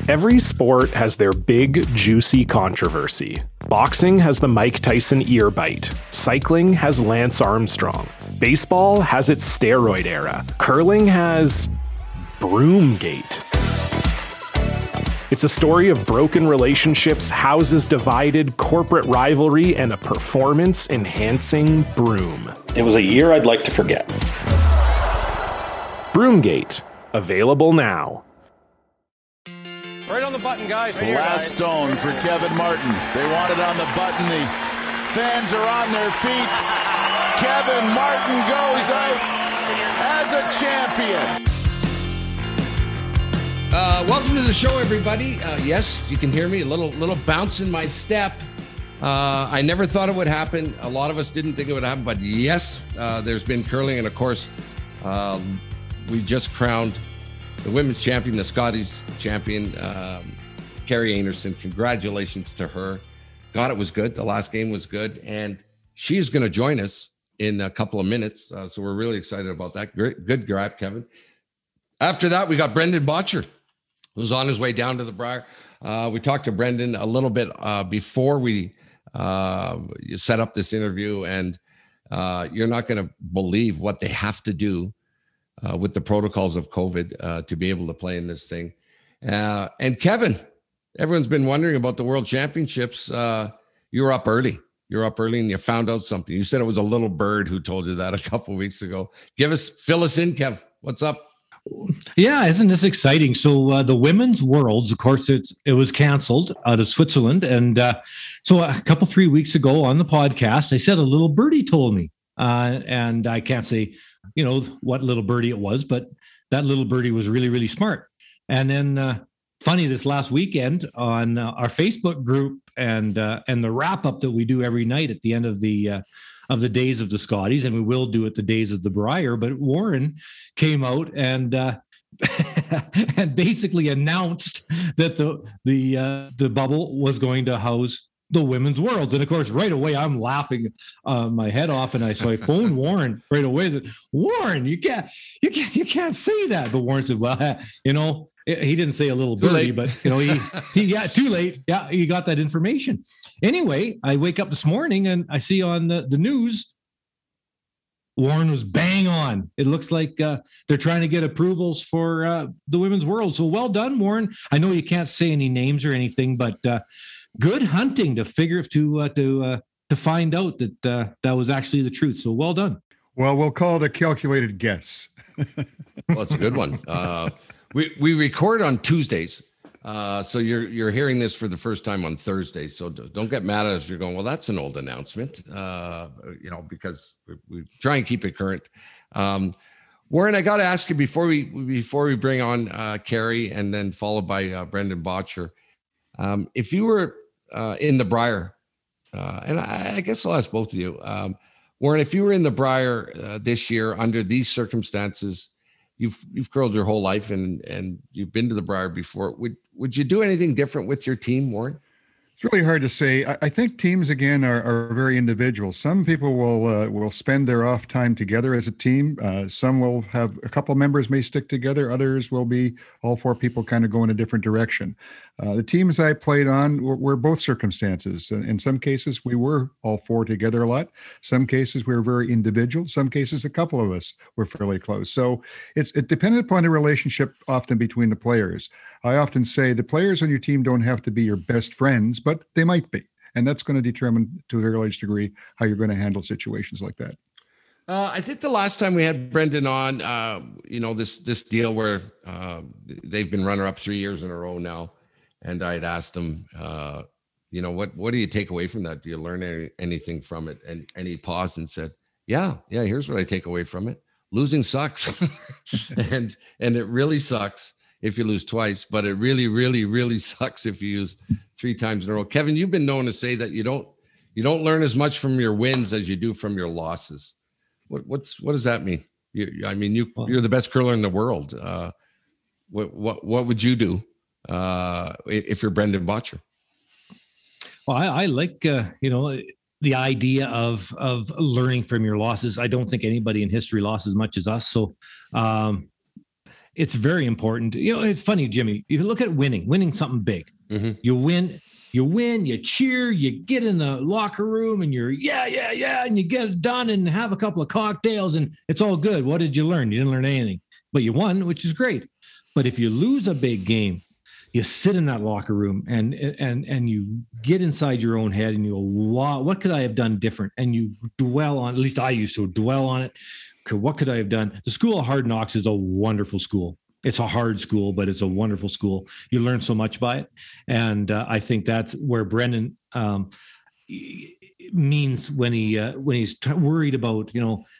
Every sport has their big, juicy controversy. Boxing has the Mike Tyson ear bite. Cycling has Lance Armstrong. Baseball has its steroid era. Curling has Broomgate. It's a story of broken relationships, houses divided, corporate rivalry, and a performance-enhancing broom. It was a year I'd like to forget. Broomgate. Available now. Right on the button, guys. Right Last stone for Kevin Martin. They want it on the button. The fans are on their feet. Kevin Martin goes out as a champion. Welcome to the show, everybody. Yes, you can hear me. A little bounce in my step. I never thought it would happen. A lot of us didn't think it would happen, but yes, there's been curling, and of course, we just crowned the women's champion, the Scotties champion, Kerri Einarson. Congratulations to her. God, it was good. The last game was good. And she is going to join us in a couple of minutes. So we're really excited about that. Great, good grab, Kevin. After that, we got Brendan Bottcher, who's on his way down to the Brier. We talked to Brendan a little bit before we set up this interview. And you're not going to believe what they have to do with the protocols of COVID to be able to play in this thing. And Kevin, everyone's been wondering about the World Championships. You were up early. You're up early and you found out something. You said it was a little bird who told you that a couple of weeks ago. Fill us in, Kev. What's up? Yeah, isn't this exciting? So the Women's Worlds, of course, it was canceled out of Switzerland. And so a couple, 3 weeks ago on the podcast, I said a little birdie told me. And I can't say, what little birdie it was, but that little birdie was really, really smart. And then funny, this last weekend on our Facebook group and the wrap up that we do every night at the end of the days of the Scotties, and we will do it the days of the Brier. But Warren came out and and basically announced that the bubble was going to house the Women's Worlds. And of course, right away, I'm laughing my head off. And so I phoned Warren right away. I said, Warren, you can't say that. But Warren said, well, he didn't say a little birdie, but he got too late. Yeah, he got that information. Anyway, I wake up this morning and I see on the news, Warren was bang on. It looks like they're trying to get approvals for the Women's World. So well done, Warren. I know you can't say any names or anything, but good hunting to find out that that was actually the truth. So well done. Well, we'll call it a calculated guess. Well, it's a good one. We record on Tuesdays, so you're hearing this for the first time on Thursday. So don't get mad at us if you're going, well, that's an old announcement, because we try and keep it current. Warren, I got to ask you before we bring on Kerri and then followed by Brendan Bottcher, if you were in the Brier, and I guess I'll ask both of you, Warren, if you were in the Brier this year under these circumstances, you've curled your whole life and you've been to the Brier before. Would you do anything different with your team, Warren? It's really hard to say. I think teams, again, are very individual. Some people will spend their off time together as a team. Some will have a couple of members may stick together. Others will be all four people kind of go in a different direction. The teams I played on were both circumstances. In some cases, we were all four together a lot. Some cases, we were very individual. Some cases, a couple of us were fairly close. So it depended upon the relationship often between the players. I often say the players on your team don't have to be your best friends, but they might be. And that's going to determine to a very large degree how you're going to handle situations like that. I think the last time we had Brendan on, this deal where they've been runner-up 3 years in a row now. And I'd asked him, what do you take away from that? Do you learn anything from it? And he paused and said, yeah, here's what I take away from it. Losing sucks. and it really sucks if you lose twice, but it really, really, really sucks if you lose 3 times in a row. Kevin, you've been known to say that you don't learn as much from your wins as you do from your losses. What does that mean? You're the best curler in the world. What would you do if you're Brendan Bottcher? Well, I like the idea of learning from your losses. I don't think anybody in history lost as much as us. So it's very important. It's funny, Jimmy, if you look at winning something big, you win, you cheer, you get in the locker room and you're, yeah. And you get it done and have a couple of cocktails and it's all good. What did you learn? You didn't learn anything, but you won, which is great. But if you lose a big game, you sit in that locker room and you get inside your own head and you go, wow, what could I have done different? And you dwell on, at least I used to dwell on it. What could I have done? The School of Hard Knocks is a wonderful school. It's a hard school, but it's a wonderful school. You learn so much by it. And I think that's where Brendan means when he's worried about,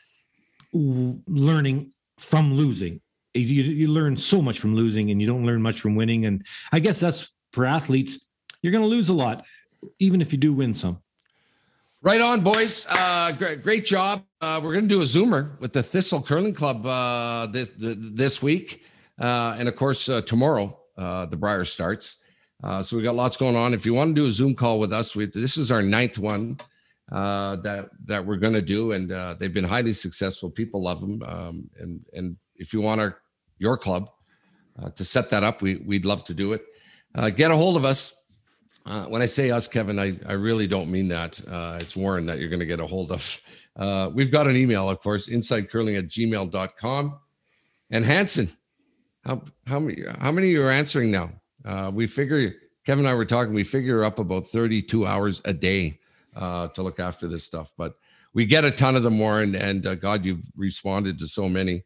learning from losing. You learn so much from losing and you don't learn much from winning. And I guess that's for athletes. You're going to lose a lot, even if you do win some. Right on, boys. Great job. We're going to do a Zoomer with the Thistle Curling Club this week. And of course, tomorrow, the Briar starts. So we got lots going on. If you want to do a Zoom call with us, this is our 9th one that we're going to do. And they've been highly successful. People love them. And if you want your club to set that up, we'd love to do it. Get a hold of us. When I say us, Kevin, I really don't mean that. It's Warren that you're going to get a hold of. We've got an email, of course, insidecurling@gmail.com. And Hanson, how many you're answering now? We figure, Kevin and I were talking, we figure up about 32 hours a day to look after this stuff. But we get a ton of them, Warren, and God, you've responded to so many.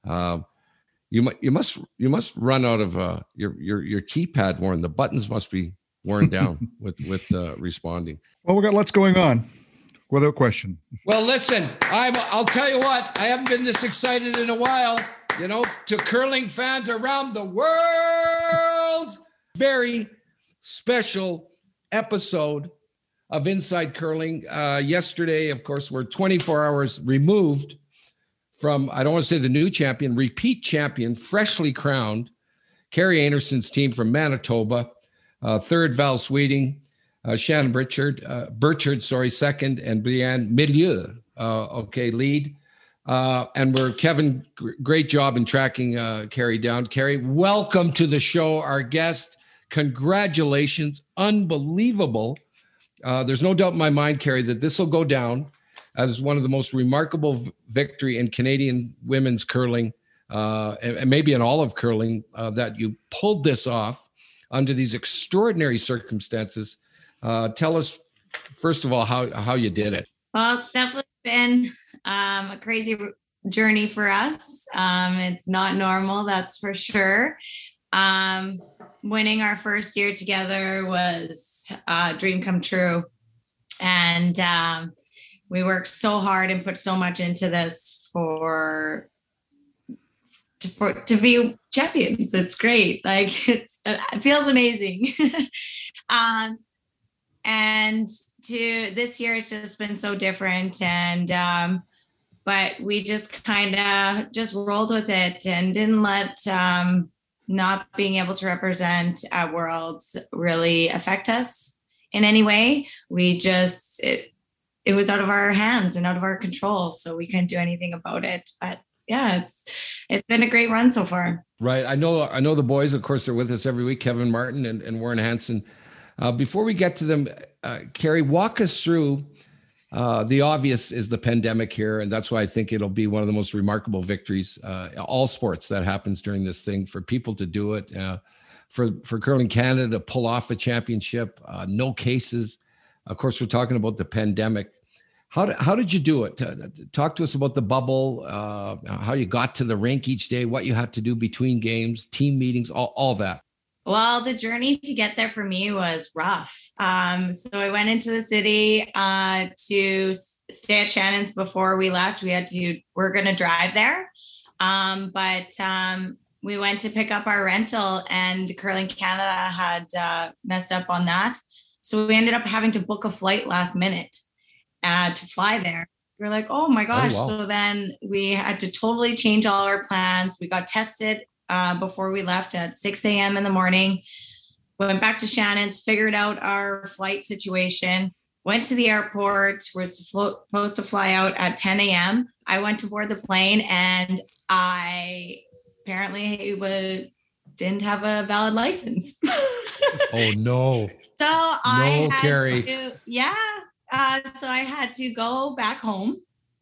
You must run out of your keypad, Warren. The buttons must be worn down with responding. Well, we got lots going on, without question. Well, listen, I'll tell you what, I haven't been this excited in a while. To curling fans around the world, very special episode of Inside Curling. Yesterday, of course, we're 24 hours removed from, I don't want to say the new champion, repeat champion, freshly crowned, Carrie Anderson's team from Manitoba. Third, Val Sweeting, Shannon Burchard, second, and Brianne Milieu, lead. And Kevin, great job in tracking Carrie down. Carrie, welcome to the show, our guest. Congratulations, unbelievable. There's no doubt in my mind, Carrie, that this will go down as one of the most remarkable victory in Canadian women's curling, and maybe in all of curling, that you pulled this off under these extraordinary circumstances. Tell us, first of all, how you did it. Well, it's definitely been a crazy journey for us. It's not normal, that's for sure. Winning our first year together was a dream come true. And we worked so hard and put so much into this to be champions. It's great. It feels amazing. And to this year, it's just been so different. And, but we just kind of just rolled with it and didn't let, not being able to represent Worlds really affect us in any way. It was out of our hands and out of our control. So we couldn't do anything about it, but yeah, it's been a great run so far. Right. I know the boys, of course, are with us every week, Kevin Martin and Warren Hanson. Before we get to them, Carrie, walk us through the obvious is the pandemic here. And that's why I think it'll be one of the most remarkable victories, all sports that happens during this thing, for people to do it, for Curling Canada to pull off a championship, no cases. Of course, we're talking about the pandemic. How did you do it? Talk to us about the bubble, how you got to the rink each day, what you had to do between games, team meetings, all that. Well, the journey to get there for me was rough. So I went into the city to stay at Shannon's before we left. We're going to drive there. But we went to pick up our rental and Curling Canada had messed up on that. So we ended up having to book a flight last minute to fly there. We were like, oh my gosh. Oh, wow. So then we had to totally change all our plans. We got tested before we left at 6 a.m. in the morning. We went back to Shannon's, figured out our flight situation, went to the airport. We're supposed to fly out at 10 a.m. I went to board the plane and I apparently he didn't have a valid license. Oh no. So I had Carrie. so I had to go back home.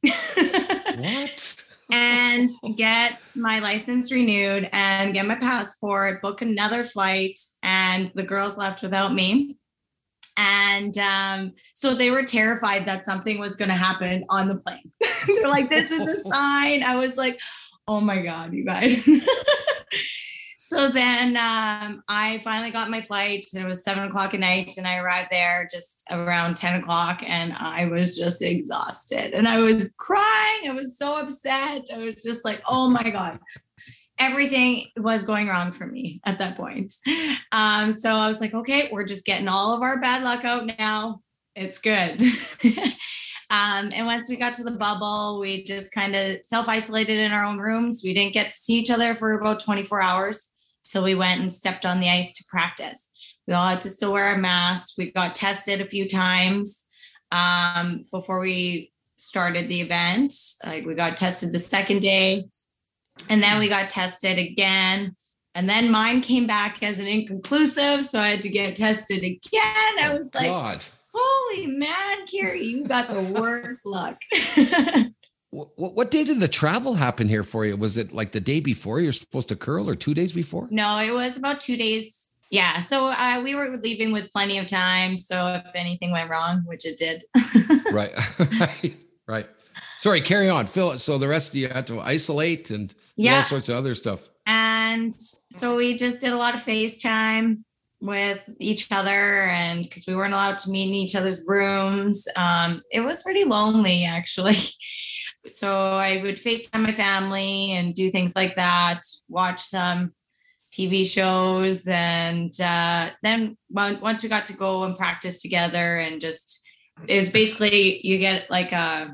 What? And get my license renewed and get my passport, book another flight, and the girls left without me. And so they were terrified that something was going to happen on the plane. They're like, this is a sign. I was like, oh my God, you guys. So then I finally got my flight. It was 7:00 at night, and I arrived there just around 10 o'clock, and I was just exhausted and I was crying. I was so upset. I was just like, oh my God, everything was going wrong for me at that point. So I was like, okay, we're just getting all of our bad luck out now. It's good. And once we got to the bubble, we just kind of self-isolated in our own rooms. We didn't get to see each other for about 24 hours till we went and stepped on the ice to practice. We all had to still wear a mask. We got tested a few times before we started the event. Like we got tested the second day, and then we got tested again. And then mine came back as an inconclusive, so I had to get tested again. I was like, God. Holy man, Carrie, you got the worst luck. What day did the travel happen here for you? Was it like the day before you're supposed to curl, or 2 days before? No, it was about 2 days. Yeah. So we were leaving with plenty of time. So if anything went wrong, which it did. Right. Right. Sorry, carry on, Phil. So the rest of you had to isolate and do all sorts of other stuff. And so we just did a lot of FaceTime with each other, and because we weren't allowed to meet in each other's rooms. It was pretty lonely, actually. So I would FaceTime my family and do things like that, watch some TV shows. And then once we got to go and practice together, and just, it was basically, you get like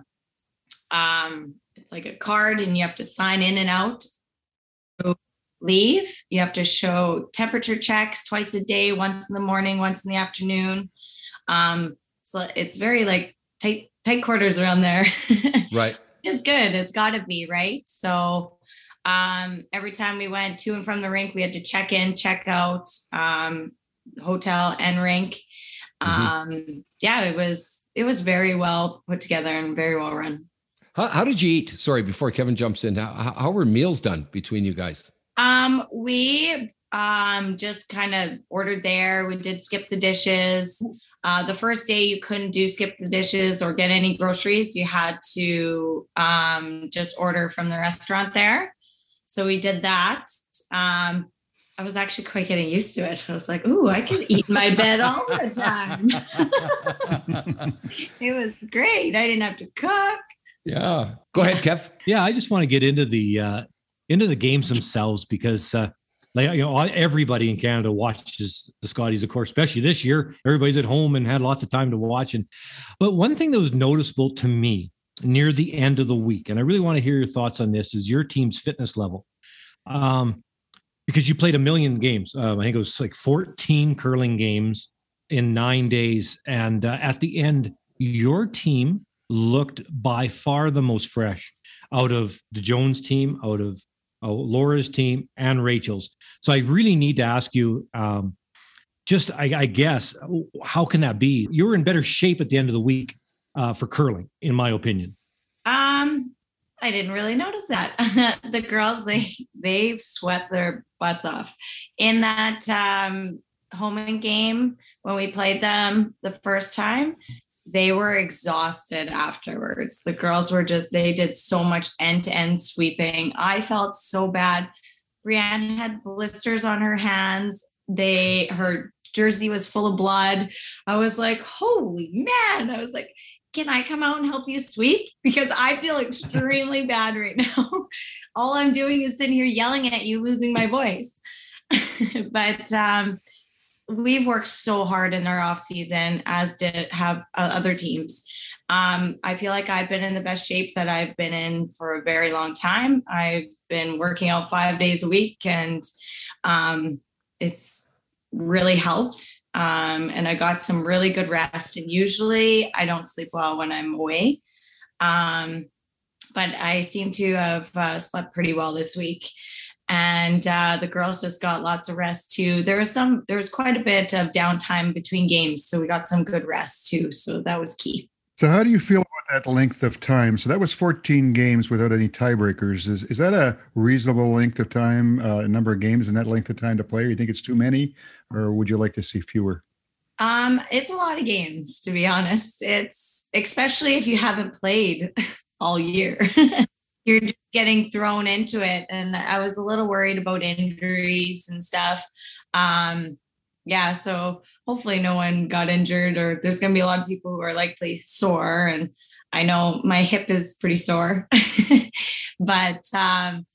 it's like a card, and you have to sign in and out. Leave. You have to show temperature checks twice a day, once in the morning, once in the afternoon. So it's very like tight quarters around there. Right. It's good. It's got to be, right? So every time we went to and from the rink, we had to check in, check out, hotel and rink. It was very well put together and very well run. How did you eat? Sorry, before Kevin jumps in, how were meals done between you guys? We just kind of ordered there. We did skip the dishes. The first day you couldn't do skip the dishes or get any groceries. You had to just order from the restaurant there. So we did that. I was actually quite getting used to it. I was like, ooh, I can eat in my bed all the time. It was great. I didn't have to cook. Yeah. Go ahead, Kev. Yeah, I just want to get into the games themselves, because everybody in Canada watches the Scotties, of course, especially this year. Everybody's at home and had lots of time to watch. But one thing that was noticeable to me near the end of the week, and I really want to hear your thoughts on this, is your team's fitness level. Because you played a million games. I think it was like 14 curling games in 9 days. And at the end, your team looked by far the most fresh out of the Jones team, out of Laura's team, and Rachel's. So I really need to ask you, I guess, how can that be? You were in better shape at the end of the week for curling, in my opinion. I didn't really notice that. The girls, they sweat their butts off in that home game when we played them the first time. They were exhausted afterwards. The girls were they did so much end-to-end sweeping. I felt so bad. Brianne had blisters on her hands. Her jersey was full of blood. I was like, holy man. I was like, can I come out and help you sweep? Because I feel extremely bad right now. All I'm doing is sitting here yelling at you, losing my voice. But we've worked so hard in our off season, as have other teams. I feel like I've been in the best shape that I've been in for a very long time. I've been working out 5 days a week, and it's really helped. And I got some really good rest, and usually I don't sleep well when I'm away. But I seem to have slept pretty well this week. And the girls just got lots of rest too. There was quite a bit of downtime between games, so we got some good rest too. So that was key. So how do you feel about that length of time? So that was 14 games without any tiebreakers. Is that a reasonable length of time, number of games in that length of time to play? Or you think it's too many, or would you like to see fewer? It's a lot of games, to be honest. It's especially if you haven't played all year. You're just getting thrown into it. And I was a little worried about injuries and stuff. So hopefully no one got injured, or there's going to be a lot of people who are likely sore. And I know my hip is pretty sore, but it's a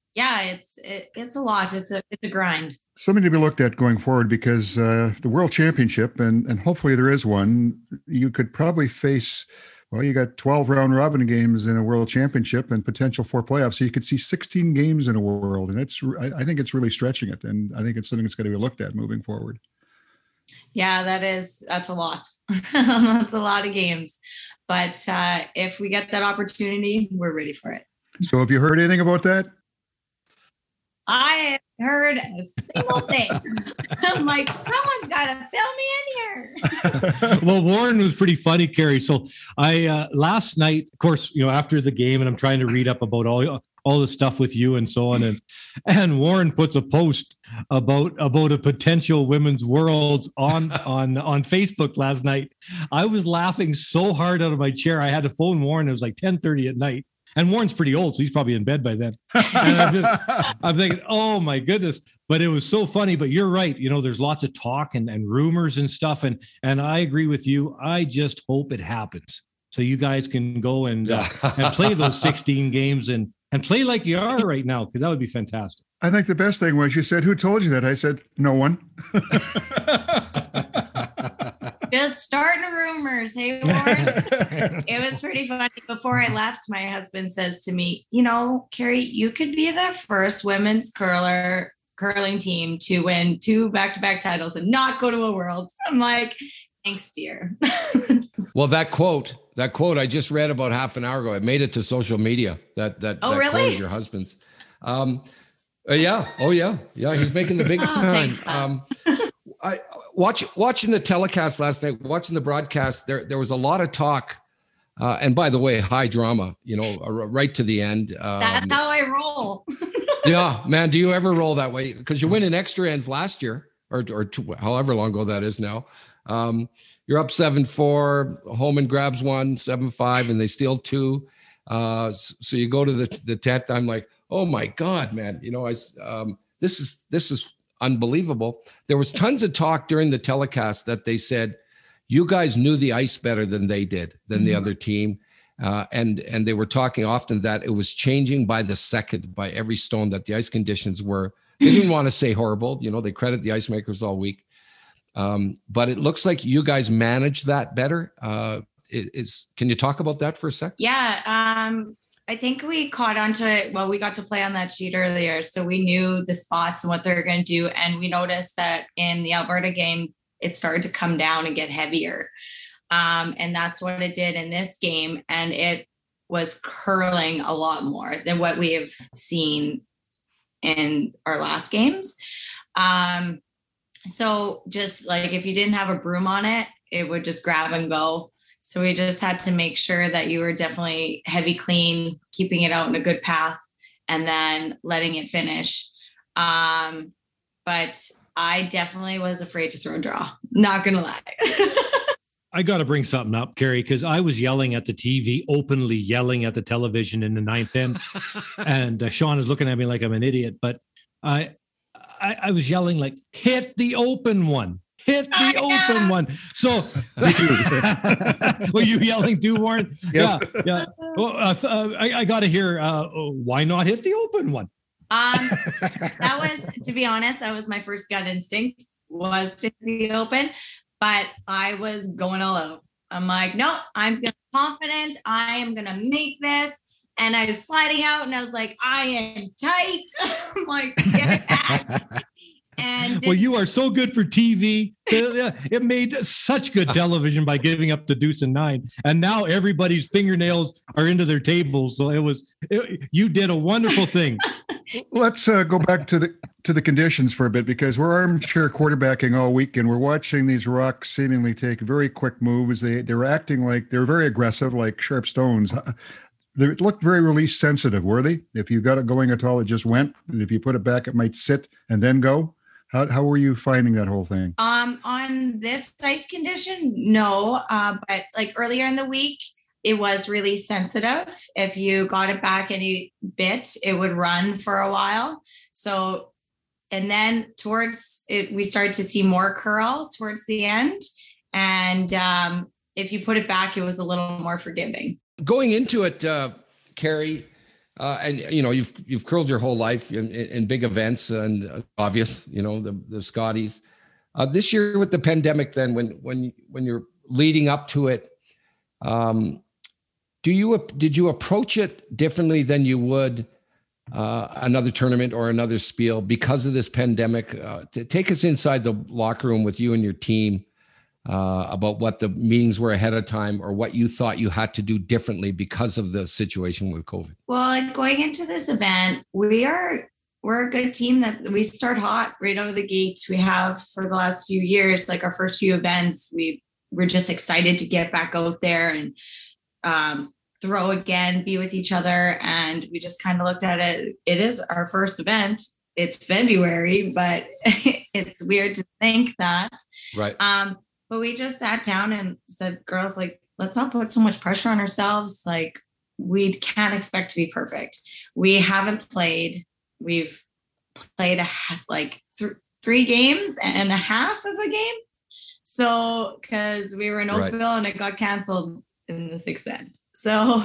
lot. It's a grind. Something to be looked at going forward, because the World Championship, and hopefully there is one, you could probably face, well, you got 12 round robin games in a World Championship and potential for playoffs. So you could see 16 games in a World. And I think it's really stretching it. And I think it's something that's going to be looked at moving forward. Yeah, that's a lot. That's a lot of games. But if we get that opportunity, we're ready for it. So have you heard anything about that? I heard a single thing. I'm like, someone's got to fill me in here. Well, Warren was pretty funny, Carrie. So I last night, of course, after the game, and I'm trying to read up about all the stuff with you and so on, and Warren puts a post about a potential women's worlds on Facebook last night. I was laughing so hard out of my chair. I had to phone Warren. It was like 10:30 at night. And Warren's pretty old, so he's probably in bed by then. And I'm thinking, oh my goodness. But it was so funny. But you're right. There's lots of talk and rumors and stuff. And I agree with you. I just hope it happens, so you guys can go and play those 16 games and play like you are right now, because that would be fantastic. I think the best thing was you said, "Who told you that?" I said, "No one." Just starting rumors. Hey, Warren. It was pretty funny. Before I left, my husband says to me, Carrie, you could be the first women's curling team to win 2 back-to-back titles and not go to a Worlds. I'm like, thanks, dear. Well, that quote I just read about half an hour ago, it made it to social media. That really? Quote of your husband's. Yeah. Oh yeah. Yeah. He's making the big time. Thanks, I watching the telecast last night, watching the broadcast, there was a lot of talk. And by the way, high drama, right to the end. That's how I roll. Yeah, man. Do you ever roll that way? Because you win in extra ends last year, or however long ago that is now. You're up 7-4, Holman grabs one, 7-5, and they steal 2. So you go to the 10th. I'm like, oh my God, man. This is unbelievable. There was tons of talk during the telecast that they said, you guys knew the ice better than they did, than the other team. And they were talking often that it was changing by the second, by every stone, that the ice conditions were, they didn't want to say horrible. They credit the ice makers all week. But it looks like you guys managed that better. Can you talk about that for a sec? Yeah. I think we caught on to it. Well, we got to play on that sheet earlier, so we knew the spots and what they're going to do. And we noticed that in the Alberta game, it started to come down and get heavier. And that's what it did in this game. And it was curling a lot more than what we have seen in our last games. So just like if you didn't have a broom on it, it would just grab and go. So we just had to make sure that you were definitely heavy clean, keeping it out in a good path, and then letting it finish. But I definitely was afraid to throw a draw. Not going to lie. I got to bring something up, Carrie, because I was yelling at the TV, openly yelling at the television in the 9th end. And Sean is looking at me like I'm an idiot. But I was yelling like, hit the open one. Hit the open one. So, were you yelling too, Warren? Yep. Yeah. Well, I got to hear, why not hit the open one? That was, to be honest, that was my first gut instinct, was to be open, but I was going all out. I'm like, no, I'm confident. I am going to make this. And I was sliding out and I was like, I am tight. I'm like, get it back. And well, you are so good for TV. It made such good television by giving up the deuce and nine, and now everybody's fingernails are into their tables. So you did a wonderful thing. Let's go back to the conditions for a bit, because we're armchair quarterbacking all week, and we're watching these Rocks seemingly take very quick moves. They're acting like they're very aggressive, like sharp stones. They looked very release sensitive, were they? If you got it going at all, it just went. And if you put it back, it might sit and then go. How were you finding that whole thing? On this ice condition, no. But like earlier in the week, it was really sensitive. If you got it back any bit, it would run for a while. So, and then towards it, we started to see more curl towards the end. And if you put it back, it was a little more forgiving. Going into it, Carrie, and you've curled your whole life in big events, and obvious, the Scotties. This year with the pandemic, then when you're leading up to it, did you approach it differently than you would another tournament or another spiel because of this pandemic? To take us inside the locker room with you and your team about what the meetings were ahead of time, or what you thought you had to do differently because of the situation with COVID. Well, going into this event, we're a good team that we start hot right out of the gates. We have for the last few years, like our first few events, we're just excited to get back out there and throw again, be with each other. And we just kind of looked at it. It is our first event. It's February, but it's weird to think that. Right. But we just sat down and said, girls, like, let's not put so much pressure on ourselves. Like, we can't expect to be perfect. We haven't played. We've played 3 games and a half of a game. So, because we were in Oakville and it got canceled in the 6th end. So,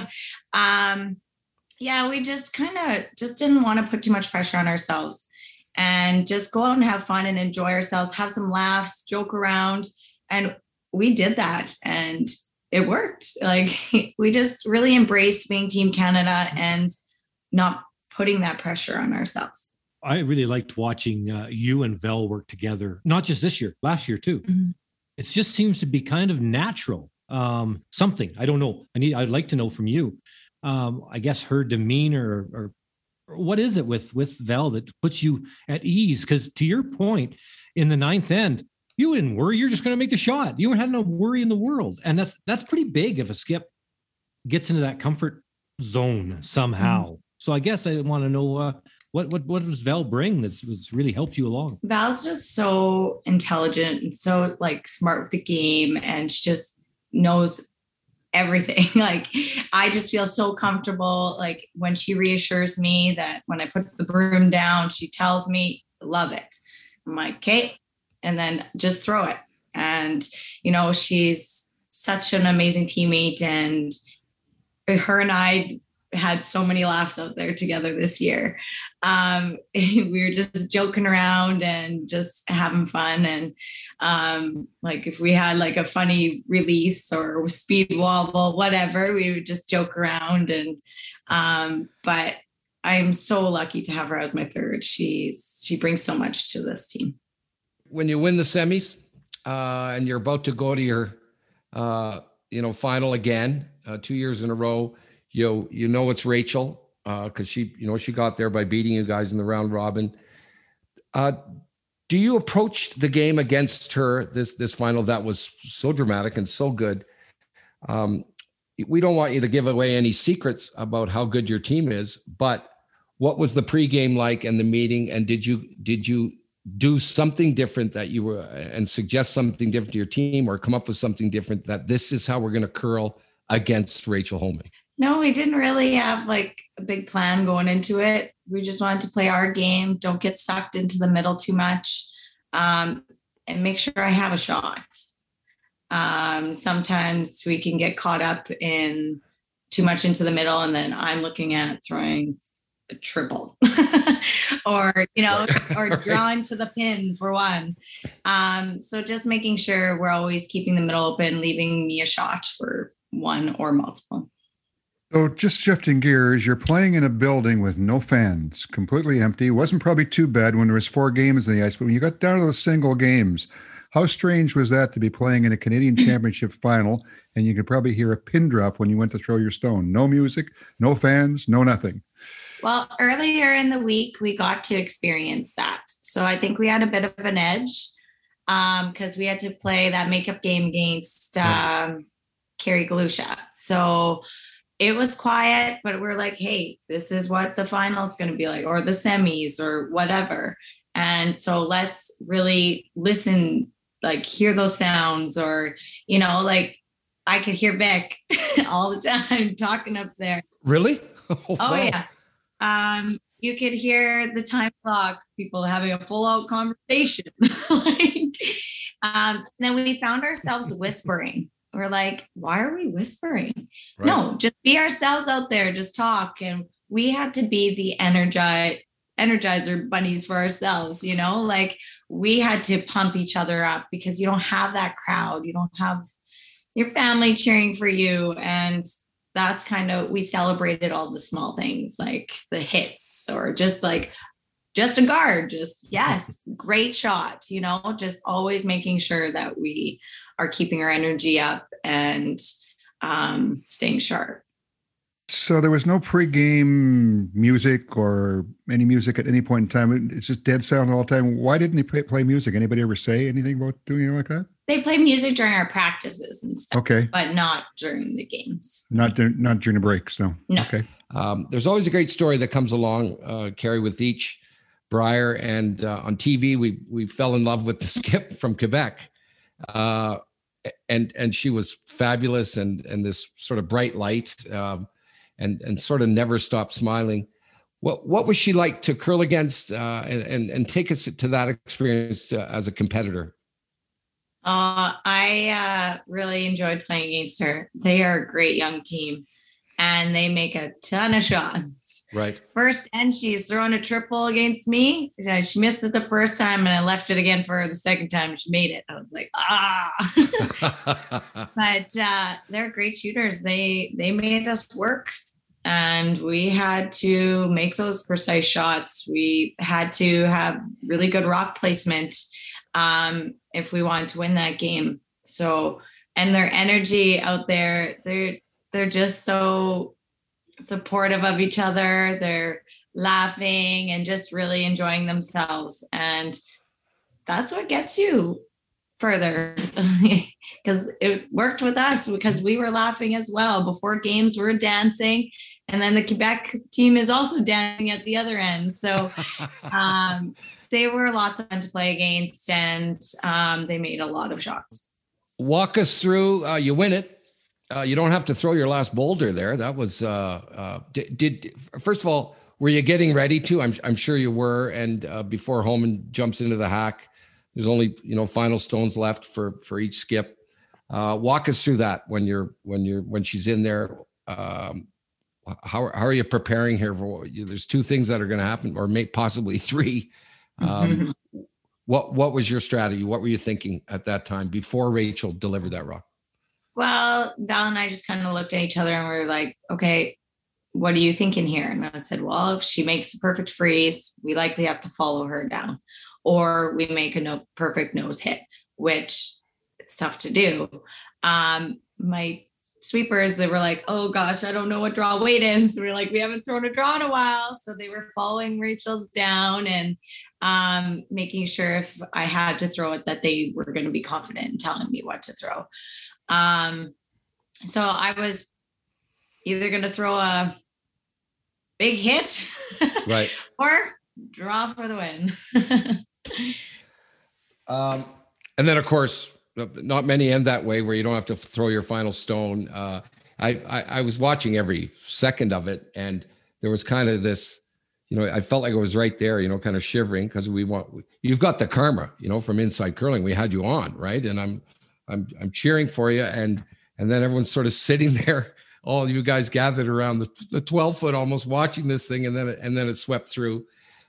we just kind of didn't want to put too much pressure on ourselves and just go out and have fun and enjoy ourselves, have some laughs, joke around. And we did that and it worked. Like, we just really embraced being Team Canada and not putting that pressure on ourselves. I really liked watching you and Vel work together, not just this year, last year too. Mm-hmm. It just seems to be kind of natural. Something, I don't know. I'd like to know from you. I guess her demeanor or what is it with Vel that puts you at ease? Because to your point, in the 9th end, you didn't worry. You're just going to make the shot. You had no worry in the world. And that's pretty big if a skip gets into that comfort zone somehow. Mm-hmm. So I guess I want to know what does Val bring that's really helped you along? Val's just so intelligent and so like smart with the game, and she just knows everything. Like, I just feel so comfortable. Like, when she reassures me that when I put the broom down, she tells me, love it. I'm like, okay. And then just throw it. And, she's such an amazing teammate. And her and I had so many laughs out there together this year. We were just joking around and just having fun. And like, if we had like a funny release or speed wobble, whatever, we would just joke around. And but I'm so lucky to have her as my third. She brings so much to this team. When you win the semis and you're about to go to your, final again, 2 years in a row, it's Rachel because she got there by beating you guys in the round robin. Do you approach the game against her, this final that was so dramatic and so good? We don't want you to give away any secrets about how good your team is, but what was the pregame like and the meeting? And did you do something different and suggest something different to your team, or come up with something different that this is how we're going to curl against Rachel Homan? No, we didn't really have like a big plan going into it. We just wanted to play our game, don't get sucked into the middle too much, and make sure I have a shot. Sometimes we can get caught up in too much into the middle, and then I'm looking at throwing a triple or drawing to the pin for one. So just making sure we're always keeping the middle open, leaving me a shot for one or multiple. So just shifting gears, you're playing in a building with no fans, completely empty. It wasn't probably too bad when there was 4 games in the ice, but when you got down to those single games, How strange was that to be playing in a Canadian Championship final, and you could probably hear a pin drop when you went to throw your stone? No music, no fans, no nothing. Well, earlier in the week, we got to experience that. So I think we had a bit of an edge because we had to play that makeup game against Kerry Galusha. So it was quiet, but we're like, hey, this is what the final is going to be like, or the semis or whatever. And so let's really listen, like hear those sounds, or, you know, like I could hear Beck all the time talking up there. Really? Oh, yeah. You could hear the time clock, people having a full out conversation. Then we found ourselves whispering. We're like, why are we whispering? Right. No, just be ourselves out there, just talk. And we had to be the energizer bunnies for ourselves, you know, like we had to pump each other up because you don't have that crowd. You don't have your family cheering for you. And that's kind of, we celebrated all the small things like the hits or just a guard, just, yes, great shot, you know, just always making sure that we are keeping our energy up and staying sharp. So there was no pregame music or any music at any point in time. It's just dead silent all the time. Why didn't they play music? Anybody ever say anything about doing anything like that? They play music during our practices and stuff, okay, but not during the games. Not during the breaks, no. Okay. There's always a great story that comes along, Carrie, with each Brier, and on TV we fell in love with the skip from Quebec, and she was fabulous and this sort of bright light, and sort of never stopped smiling. What was she like to curl against, and take us to that experience as a competitor? I really enjoyed playing against her. They are a great young team, and they make a ton of shots. Right. First, and she's thrown a triple against me. She missed it the first time, and I left it again for her the second time. She made it. I was like, But they're great shooters. They made us work, and we had to make those precise shots. We had to have really good rock placement if we wanted to win that game. So, and their energy out there, they're just so supportive of each other. They're laughing and just really enjoying themselves. And that's what gets you further, because it worked with us because we were laughing as well. Before games, we were dancing. And then the Quebec team is also dancing at the other end. So they were lots of fun to play against, and they made a lot of shots. Walk us through, you win it. You don't have to throw your last boulder there. That was, first of all, were you getting ready to? I'm sure you were. And before Homan jumps into the hack, there's only, final stones left for each skip. Walk us through that when she's in there. How are you preparing here for? There's two things that are going to happen, or possibly three. What was your strategy? What were you thinking at that time before Rachel delivered that rock? Well, Val and I just kind of looked at each other and we were like, okay, what are you thinking here? And I said, well, if she makes the perfect freeze, we likely have to follow her down, or we make a perfect nose hit, which it's tough to do. My sweepers, they were like, oh gosh, I don't know what draw weight is. We were like, we haven't thrown a draw in a while. So they were following Rachel's down and making sure if I had to throw it, that they were going to be confident in telling me what to throw. So I was either going to throw a big hit, right, or draw for the win. And then of course, not many end that way where you don't have to throw your final stone. I was watching every second of it, and there was kind of this, I felt like I was right there, kind of shivering because you've got the karma, from Inside Curling. We had you on, right? And I'm cheering for you, and then everyone's sort of sitting there, all you guys gathered around the 12-foot almost watching this thing, and then it swept through.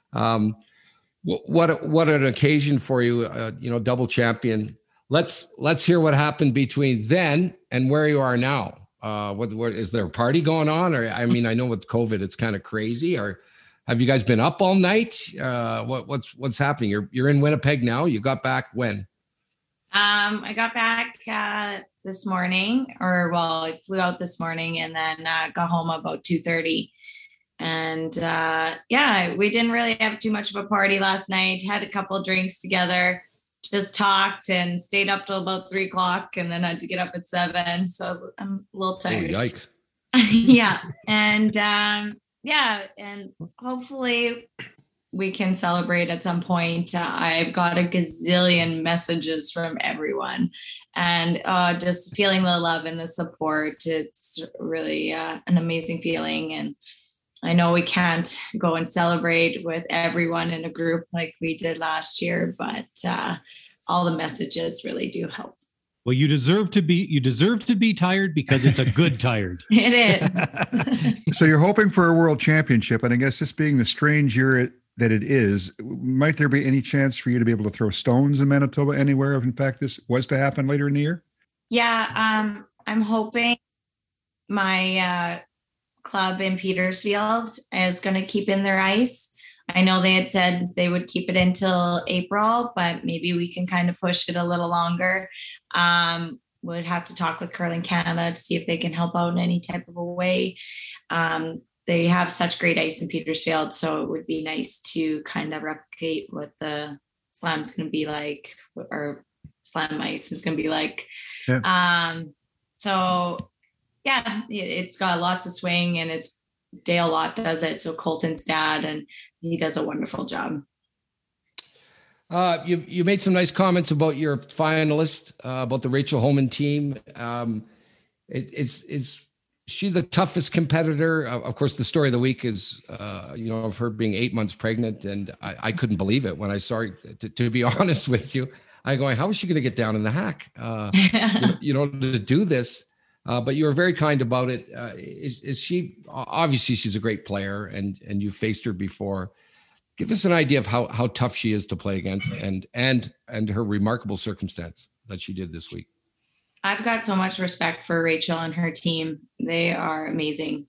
What an occasion for you, double champion. Let's hear what happened between then and where you are now. What is there a party going on? Or I know with COVID it's kind of crazy. Or have you guys been up all night? What's happening? You're in Winnipeg now. You got back when? I got back this morning, I flew out this morning and then got home about 2:30. And we didn't really have too much of a party last night. Had a couple of drinks together, just talked and stayed up till about 3:00, and then had to get up at 7. So I'm a little tired. Oh, yikes. Yeah. And and hopefully we can celebrate at some point. I've got a gazillion messages from everyone, and just feeling the love and the support. It's really an amazing feeling. And I know we can't go and celebrate with everyone in a group like we did last year, but all the messages really do help. Well, you deserve to be tired, because it's a good tired. It is. So you're hoping for a world championship, and I guess this being the strange year that it is, might there be any chance for you to be able to throw stones in Manitoba anywhere if in fact this was to happen later in the year? Yeah, I'm hoping my club in Petersfield is going to keep in their ice. I know they had said they would keep it until April, but maybe we can kind of push it a little longer. Would have to talk with Curling Canada to see if they can help out in any type of a way. They have such great ice in Petersfield, so it would be nice to kind of replicate what the Slam's going to be like, or Slam ice is going to be like. Yeah. It's got lots of swing, and it's Dale Lott does it. So Colton's dad, and he does a wonderful job. You made some nice comments about your finalist, about the Rachel Homan team. Is she the toughest competitor? Of course, the story of the week is, of her being 8 months pregnant, and I couldn't believe it when I saw it. To be honest with you, I'm going, how is she going to get down in the hack, to do this? But you were very kind about it. Is she, obviously she's a great player, and you faced her before. Give us an idea of how tough she is to play against, and her remarkable circumstance that she did this week. I've got so much respect for Rachel and her team. They are amazing.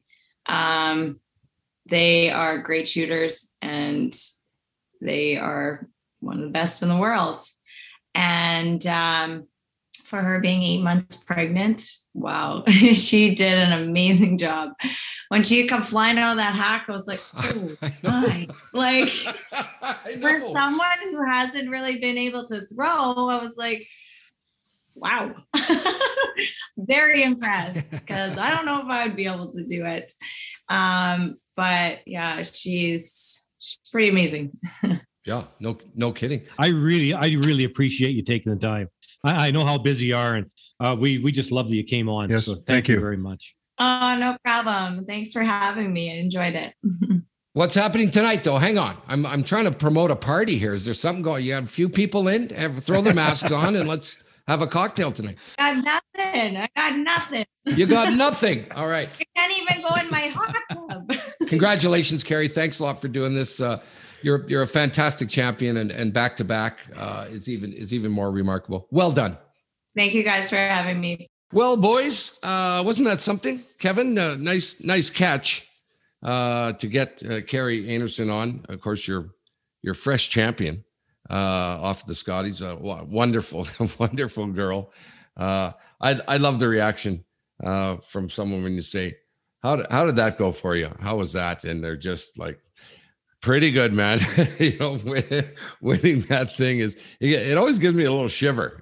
They are great shooters, and they are one of the best in the world. And for her being 8 months pregnant, wow, she did an amazing job. When she come flying out of that hack, I was like, oh my. Like, for someone who hasn't really been able to throw, I was like, wow. Very impressed, because I don't know if I would be able to do it. But yeah, she's pretty amazing. Yeah, no kidding. I really appreciate you taking the time. I know how busy you are, and we just love that you came on. Yes, so thank you very much. Oh, no problem. Thanks for having me. I enjoyed it. What's happening tonight, though? Hang on. I'm trying to promote a party here. Is there something going? You have a few people in? Throw their masks on, and let's have a cocktail tonight. I got nothing. You got nothing. All right. I can't even go in my hot tub. Congratulations, Carrie. Thanks a lot for doing this. You're a fantastic champion, and back to back is even more remarkable. Well done. Thank you guys for having me. Well, boys, wasn't that something, Kevin? Nice catch to get Carrie Anderson on. Of course, your fresh champion off the Scotties. Wonderful, wonderful girl. I love the reaction from someone when you say, "How did that go for you? How was that?" And they're just like, pretty good, man. Winning that thing it always gives me a little shiver,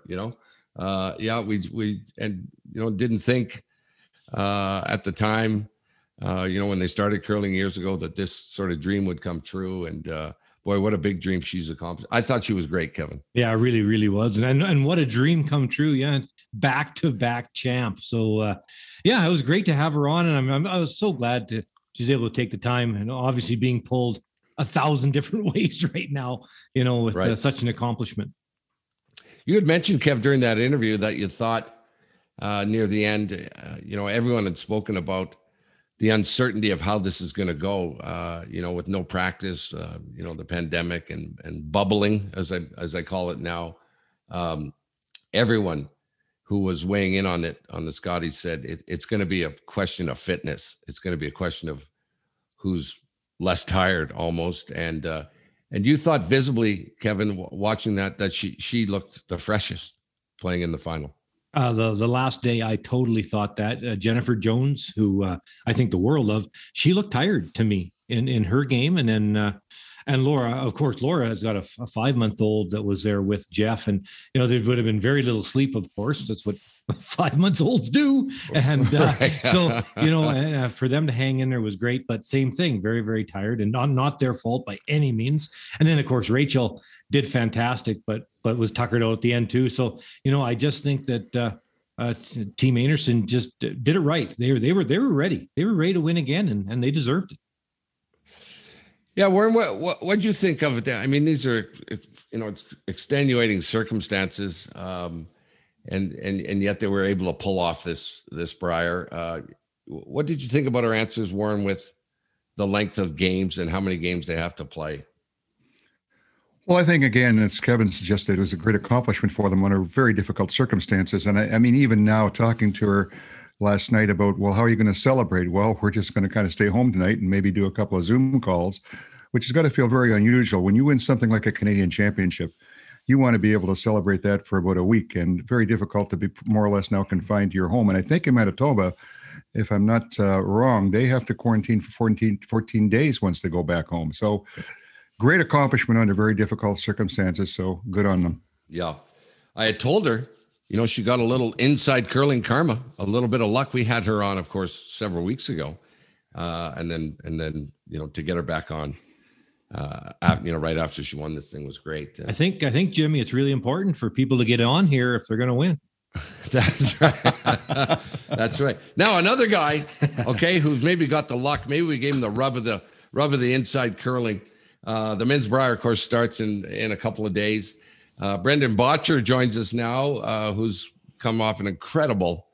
we didn't think at the time, when they started curling years ago, that this sort of dream would come true. And boy, what a big dream she's accomplished. I thought she was great, Kevin. Yeah, it really, really was. And what a dream come true. Yeah. Back-to-back champ. So it was great to have her on. And I was so glad she's able to take the time, and obviously being pulled 1,000 different ways right now, with such an accomplishment. You had mentioned, Kev, during that interview that you thought near the end, everyone had spoken about the uncertainty of how this is going to go, with no practice, the pandemic and bubbling, as I call it now. Everyone who was weighing in on it, on the Scotties, said it's going to be a question of fitness. It's going to be a question of who's less tired almost. And you thought visibly, Kevin, watching that she looked the freshest. playing in the final. The last day, I totally thought that Jennifer Jones, who I think the world of, she looked tired to me in her game, and then and Laura, of course, Laura has got a 5-month-old that was there with Jeff, and there would have been very little sleep. Of course, that's what 5-month-olds do, and so for them to hang in there was great. But same thing, very, very tired, and not their fault by any means. And then of course Rachel did fantastic, but was tuckered out at the end too. So I just think that Team Einarson just did it right. They were ready. They were ready to win again, and they deserved it. Yeah, Warren, what'd you think of it? I mean, these are extenuating circumstances. And yet they were able to pull off this Brier. What did you think about our answers, Warren, with the length of games and how many games they have to play? Well, I think, again, as Kevin suggested, it was a great accomplishment for them under very difficult circumstances. And I mean, even now, talking to her last night about, well, how are you going to celebrate? Well, we're just going to kind of stay home tonight and maybe do a couple of Zoom calls, which has got to feel very unusual. When you win something like a Canadian championship, you want to be able to celebrate that for about a week, and very difficult to be more or less now confined to your home. And I think in Manitoba, if I'm not wrong, they have to quarantine for 14 days once they go back home. So great accomplishment under very difficult circumstances. So good on them. Yeah. I had told her, she got a little inside curling karma, a little bit of luck. We had her on, of course, several weeks ago. And then, to get her back on, right after she won this thing was great. I think Jimmy, it's really important for people to get on here if they're going to win. That's right. That's right. Now another guy, okay, who's maybe got the luck. Maybe we gave him the rub of the inside curling. The men's Brier, of course, starts in a couple of days. Brendan Bottcher joins us now, who's come off an incredible,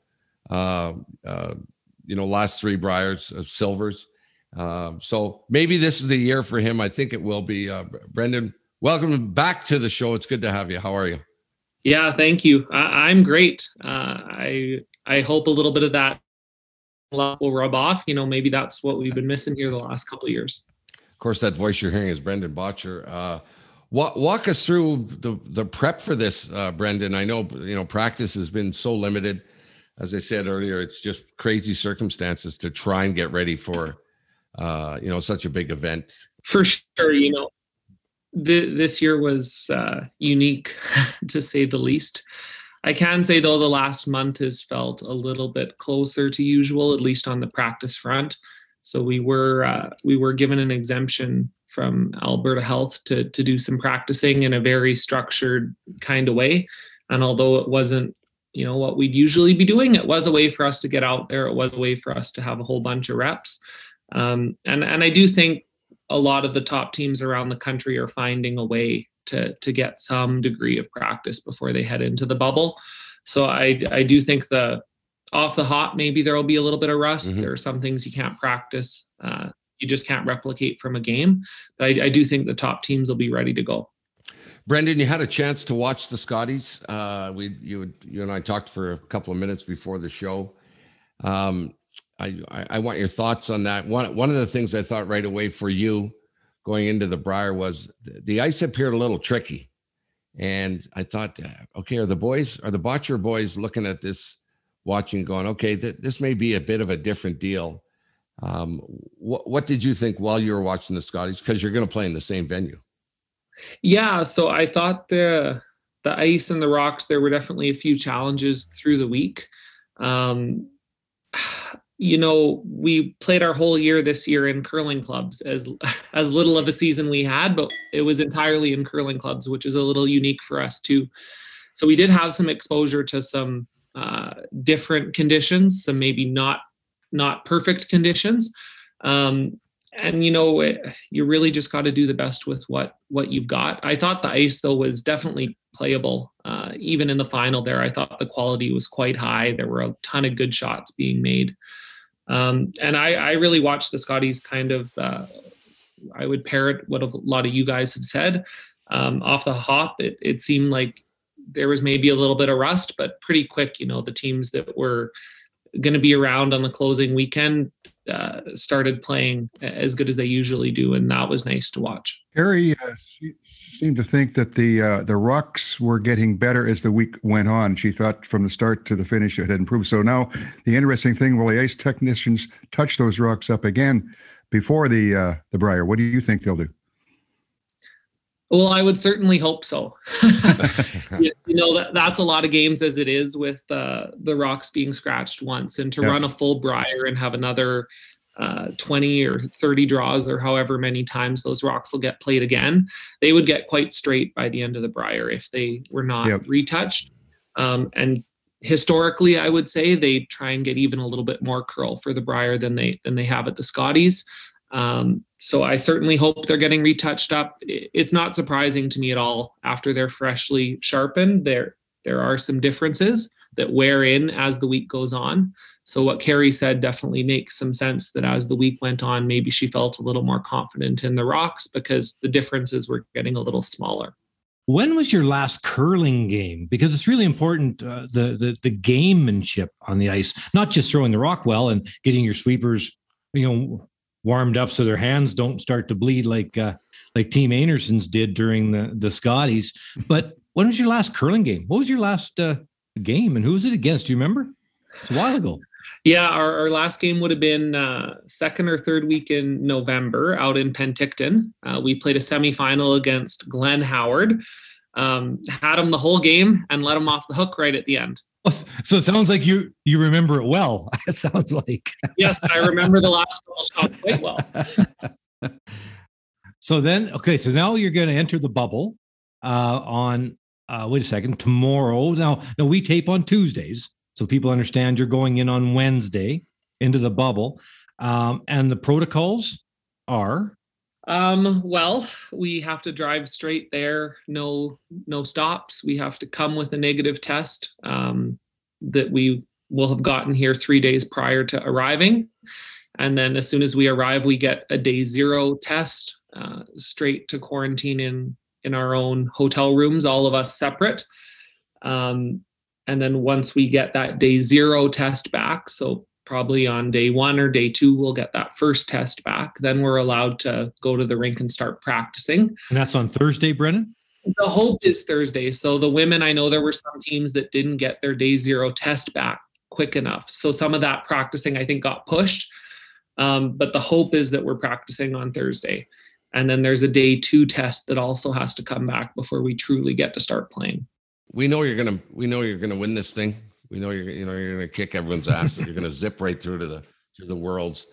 last 3 Briers of silvers. So maybe this is the year for him. I think it will be. Brendan, welcome back to the show. It's good to have you. How are you? Yeah, thank you. I'm great. I hope a little bit of that luck will rub off. Maybe that's what we've been missing here the last couple of years. Of course, that voice you're hearing is Brendan Bottcher. Walk us through the prep for this, Brendan. I know, practice has been so limited. As I said earlier, it's just crazy circumstances to try and get ready for such a big event. For sure. This year was unique to say the least. I can say though, the last month has felt a little bit closer to usual, at least on the practice front. So we were given an exemption from Alberta Health to do some practicing in a very structured kind of way. And although it wasn't, what we'd usually be doing, it was a way for us to get out there. It was a way for us to have a whole bunch of reps. And I do think a lot of the top teams around the country are finding a way to get some degree of practice before they head into the bubble. So I do think off the hop, maybe there will be a little bit of rust. Mm-hmm. There are some things you can't practice. You just can't replicate from a game. But I do think the top teams will be ready to go. Brendan, you had a chance to watch the Scotties. You and I talked for a couple of minutes before the show. I want your thoughts on that. One of the things I thought right away for you going into the Brier was the ice appeared a little tricky. And I thought, okay, are the Bottcher boys looking at this, watching, going, okay, this may be a bit of a different deal. What did you think while you were watching the Scotties? Because you're going to play in the same venue. Yeah, so I thought the ice and the rocks, there were definitely a few challenges through the week. We played our whole year this year in curling clubs, as little of a season we had, but it was entirely in curling clubs, which is a little unique for us too. So we did have some exposure to some different conditions, some maybe not perfect conditions. You really just got to do the best with what you've got. I thought the ice though was definitely playable. Even in the final there, I thought the quality was quite high. There were a ton of good shots being made. And I really watched the Scotties kind of, I would parrot what a lot of you guys have said. Off the hop, it seemed like there was maybe a little bit of rust, but pretty quick, the teams that were going to be around on the closing weekend, started playing as good as they usually do, and that was nice to watch. Carrie she seemed to think that the rocks were getting better as the week went on. She thought from the start to the finish it had improved. So now the interesting thing, will the ice technicians touch those rocks up again before the Brier? What do you think they'll do? Well, I would certainly hope so. That's a lot of games as it is with the rocks being scratched once, and to run a full Brier and have another 20 or 30 draws or however many times those rocks will get played again, they would get quite straight by the end of the Brier if they were not retouched. And historically, I would say they try and get even a little bit more curl for the Brier than they have at the Scotties. So I certainly hope they're getting retouched up. It's not surprising to me at all after they're freshly sharpened. There are some differences that wear in as the week goes on. So what Carrie said definitely makes some sense, that as the week went on, maybe she felt a little more confident in the rocks because the differences were getting a little smaller. When was your last curling game? Because it's really important, the gamemanship on the ice, not just throwing the rock well and getting your sweepers, warmed up so their hands don't start to bleed like Team Anderson's did during the Scotties. But when was your last curling game? What was your last game, and who was it against? Do you remember? It's a while ago. Yeah, our last game would have been second or third week in November out in Penticton. We played a semifinal against Glenn Howard. Had them the whole game and let them off the hook right at the end. So it sounds like you remember it well. It sounds like. Yes, I remember the last couple shots quite well. So now you're going to enter the bubble on, wait a second, tomorrow. Now we tape on Tuesdays, so people understand you're going in on Wednesday into the bubble. And the protocols are? Well, we have to drive straight there. No stops. We have to come with a negative test that we will have gotten here 3 days prior to arriving. And then as soon as we arrive, we get a day 0 test straight to quarantine in our own hotel rooms, all of us separate. And then once we get that day 0 test back, so probably on day 1 or day 2, we'll get that first test back. Then we're allowed to go to the rink and start practicing. And that's on Thursday, Brennan? The hope is Thursday. So the women, I know there were some teams that didn't get their day 0 test back quick enough. So some of that practicing, I think, got pushed. But the hope is that we're practicing on Thursday. And then there's a day 2 test that also has to come back before we truly get to start playing. We know you're gonna win this thing. We know you're gonna kick everyone's ass. You're gonna zip right through to the Worlds.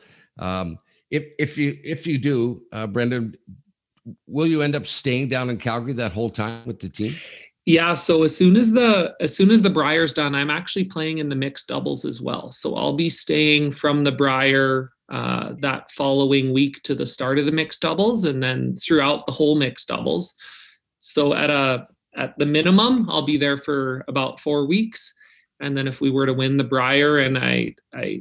If you do, Brendan, will you end up staying down in Calgary that whole time with the team? Yeah. So as soon as the Brier's done, I'm actually playing in the mixed doubles as well. So I'll be staying from the Brier that following week to the start of the mixed doubles, and then throughout the whole mixed doubles. So at the minimum, I'll be there for about 4 weeks. And then if we were to win the Brier and I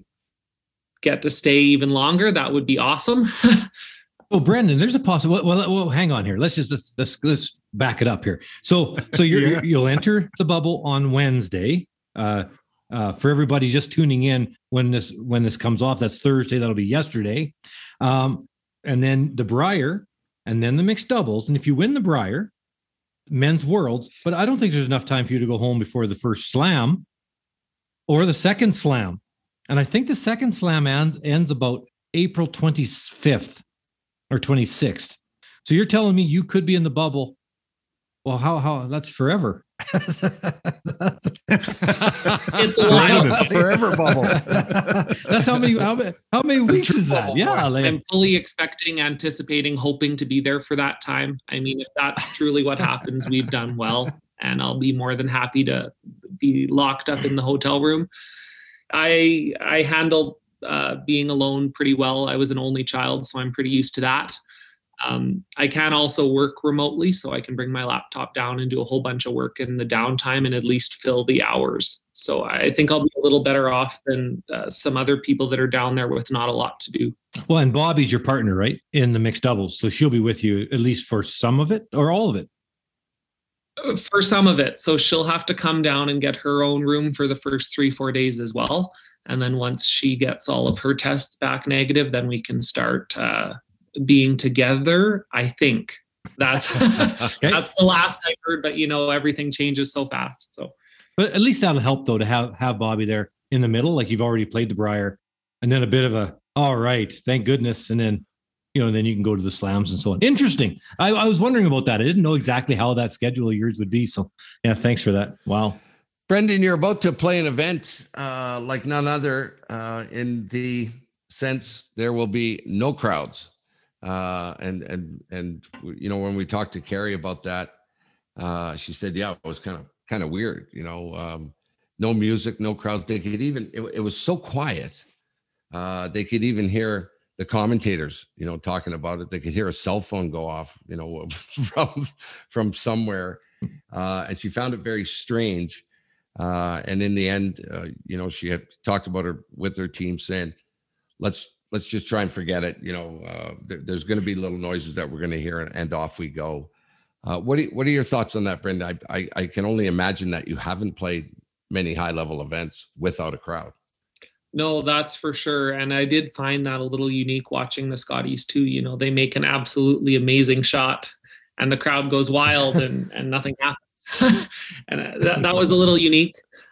get to stay even longer, that would be awesome. Oh, Brendan, there's a possible. Well, hang on here. Let's back it up here. So you'll enter the bubble on Wednesday. For everybody just tuning in when this comes off, that's Thursday. That'll be yesterday. And then the Brier, and then the mixed doubles. And if you win the Brier, men's Worlds, but I don't think there's enough time for you to go home before the first slam or the second slam. And I think the second slam ends about April 25th or 26th. So you're telling me you could be in the bubble. Well, how that's forever. It's a while. Forever bubble. That's how many weeks is that? Yeah. I'm fully anticipating, hoping to be there for that time. I mean, if that's truly what happens, we've done well, and I'll be more than happy to be locked up in the hotel room. I handled being alone pretty well. I was an only child, so I'm pretty used to that. I can also work remotely, so I can bring my laptop down and do a whole bunch of work in the downtime and at least fill the hours. So I think I'll be a little better off than some other people that are down there with not a lot to do. Well, and Bobby's your partner, right, in the mixed doubles. So she'll be with you at least for some of it or all of it? For some of it. So she'll have to come down and get her own room for the first 3-4 days as well. And then once she gets all of her tests back negative, then we can start being together. I think that's Okay. that's the last I heard, but everything changes so fast. So, But at least that'll help though to have Bobby there in the middle, like you've already played the Brier, and then a bit of a all right, thank goodness, and then then you can go to the slams and so on. Interesting. I was wondering about that. I didn't know exactly how that schedule of yours would be. So yeah, thanks for that. Wow. Brendan, you're about to play an event like none other in the sense there will be no crowds. And when we talked to Carrie about that, she said, yeah, it was kind of weird, no music, no crowds. They could even, it was so quiet. They could even hear the commentators, talking about it. They could hear a cell phone go off, from somewhere. And she found it very strange. And in the end, she had talked about her with her team saying, let's just try and forget it. There's going to be little noises that we're going to hear, and off we go. What are your thoughts on that, Brenda? I can only imagine that you haven't played many high level events without a crowd. No, that's for sure. And I did find that a little unique watching the Scotties too. They make an absolutely amazing shot and the crowd goes wild and nothing happens. And that was a little unique.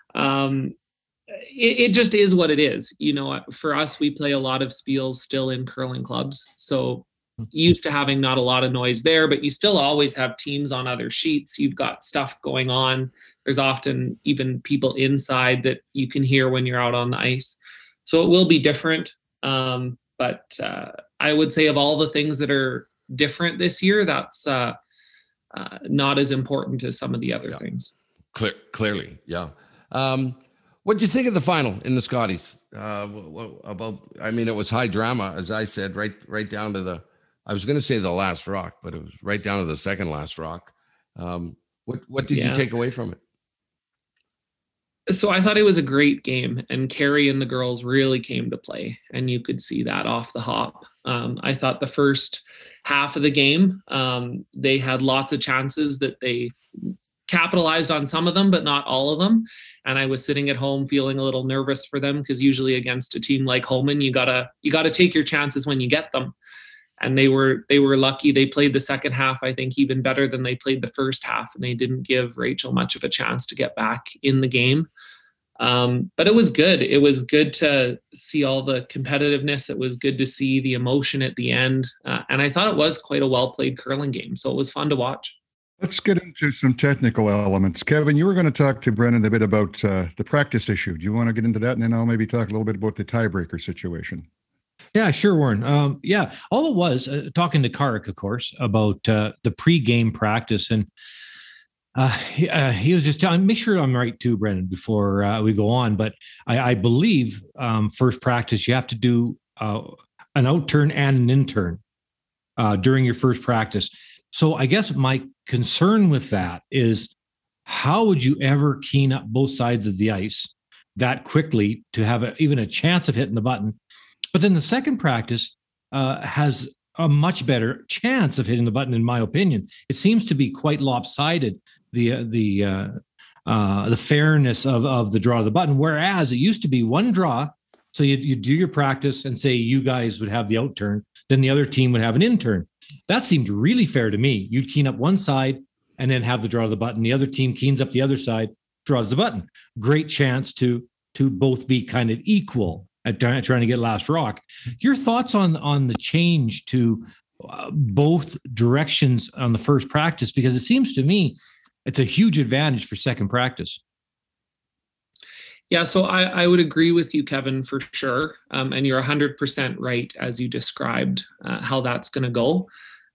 It just is what it is. For us, we play a lot of spiels still in curling clubs. So used to having not a lot of noise there, but you still always have teams on other sheets. You've got stuff going on. There's often even people inside that you can hear when you're out on the ice. So it will be different. But I would say of all the things that are different this year, that's not as important as some of the other things. Clearly, yeah. What do you think of the final in the Scotties? It was high drama, as I said, right down to I was going to say the last rock, but it was right down to the second last rock. What did you take away from it? So I thought it was a great game, and Carrie and the girls really came to play, and you could see that off the hop. I thought the first half of the game, they had lots of chances that they capitalized on, some of them, but not all of them. And I was sitting at home feeling a little nervous for them, because usually against a team like Homan, you gotta take your chances when you get them. And they were lucky. They played the second half, I think, even better than they played the first half, and they didn't give Rachel much of a chance to get back in the game. But it was good. It was good to see all the competitiveness. It was good to see the emotion at the end. And I thought it was quite a well-played curling game. So it was fun to watch. Let's get into some technical elements. Kevin, you were going to talk to Brendan a bit about the practice issue. Do you want to get into that? And then I'll maybe talk a little bit about the tiebreaker situation. Yeah, sure, Warren. All it was talking to Karik, of course, about the pre-game practice, and he was just telling. Make sure I'm right too, Brendan, before we go on. But I believe first practice you have to do an outturn and an in-turn during your first practice. So I guess my concern with that is, how would you ever keen up both sides of the ice that quickly to have even a chance of hitting the button? But then the second practice has a much better chance of hitting the button, in my opinion. It seems to be quite lopsided, the fairness of the draw of the button. Whereas it used to be one draw, so you do your practice and say you guys would have the outturn, then the other team would have an in-turn. That seemed really fair to me. You'd keen up one side and then have the draw of the button. The other team keens up the other side, draws the button. Great chance to both be kind of equal at trying to get last rock. Your thoughts on the change to both directions on the first practice? Because it seems to me it's a huge advantage for second practice. Yeah, so I would agree with you, Kevin, for sure. And you're 100% right as you described how that's going to go.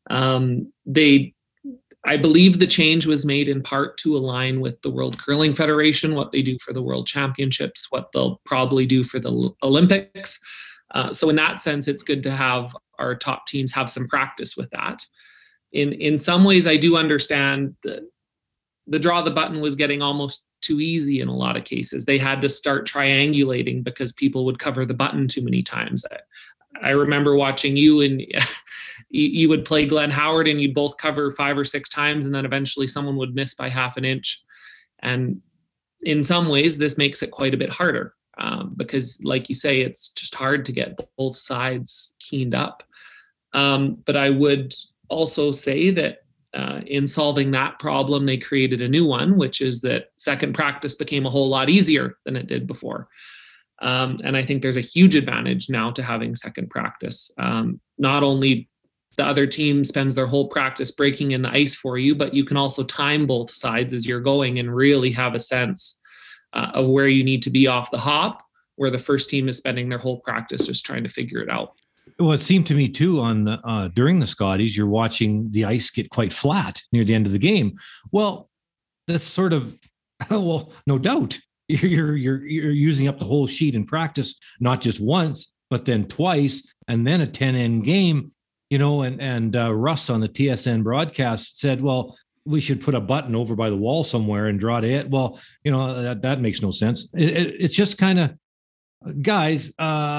I believe the change was made in part to align with the World Curling Federation, what they do for the World Championships, what they'll probably do for the Olympics. So in that sense, it's good to have our top teams have some practice with that. In some ways, I do understand the draw the button was getting almost too easy in a lot of cases. They had to start triangulating because people would cover the button too many times. I remember watching you, and you would play Glenn Howard and you'd both cover 5 or 6 times, and then eventually someone would miss by half an inch. And in some ways, this makes it quite a bit harder. because, like you say, it's just hard to get both sides keened up. But I would also say that in solving that problem, they created a new one, which is that second practice became a whole lot easier than it did before. And I think there's a huge advantage now to having second practice. Not only the other team spends their whole practice breaking in the ice for you, but you can also time both sides as you're going and really have a sense of where you need to be off the hop, where the first team is spending their whole practice just trying to figure it out. Well, it seemed to me too on during the Scotties, you're watching the ice get quite flat near the end of the game. Well, that's sort of, well, no doubt you're using up the whole sheet in practice, not just once, but then twice, and then a 10-end game, you know, and Russ on the TSN broadcast said, well, we should put a button over by the wall somewhere and draw to it. Well, you know, that makes no sense. It's just kind of, guys,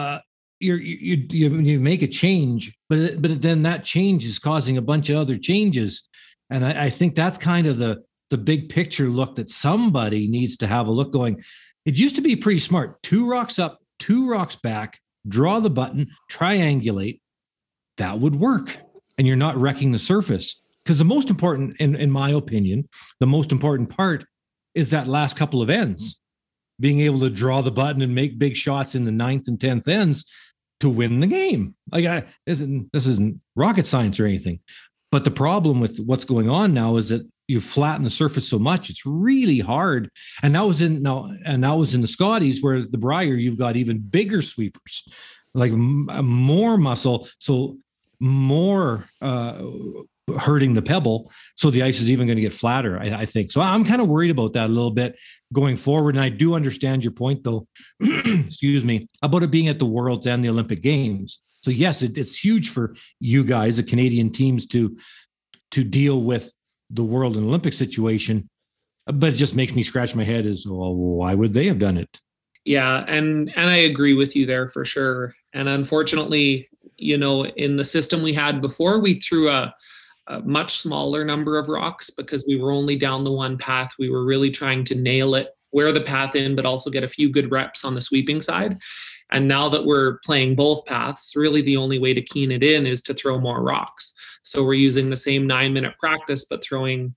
you make a change, but then that change is causing a bunch of other changes. And I think that's kind of the big picture look that somebody needs to have a look going. It used to be pretty smart. 2 rocks up, 2 rocks back, draw the button, triangulate. That would work. And you're not wrecking the surface. Because the most important, in my opinion, the most important part is that last couple of ends. Being able to draw the button and make big shots in the 9th and 10th ends to win the game. Like this isn't rocket science or anything. But the problem with what's going on now is that you flatten the surface so much, it's really hard. And that was in the Scotties, where the Brier, you've got even bigger sweepers, like more muscle, so more hurting the pebble. So the ice is even going to get flatter, I think. So I'm kind of worried about that a little bit going forward. And I do understand your point, though, excuse me, about it being at the Worlds and the Olympic Games. So yes, it's huge for you guys, the Canadian teams, to deal with the World and Olympic situation. But it just makes me scratch my head as, well, why would they have done it? Yeah, and I agree with you there for sure. And unfortunately, you know, in the system we had before, we threw a much smaller number of rocks because we were only down the one path. We were really trying to nail it, wear the path in, but also get a few good reps on the sweeping side. And now that we're playing both paths, really the only way to keen it in is to throw more rocks. So we're using the same 9-minute practice, but throwing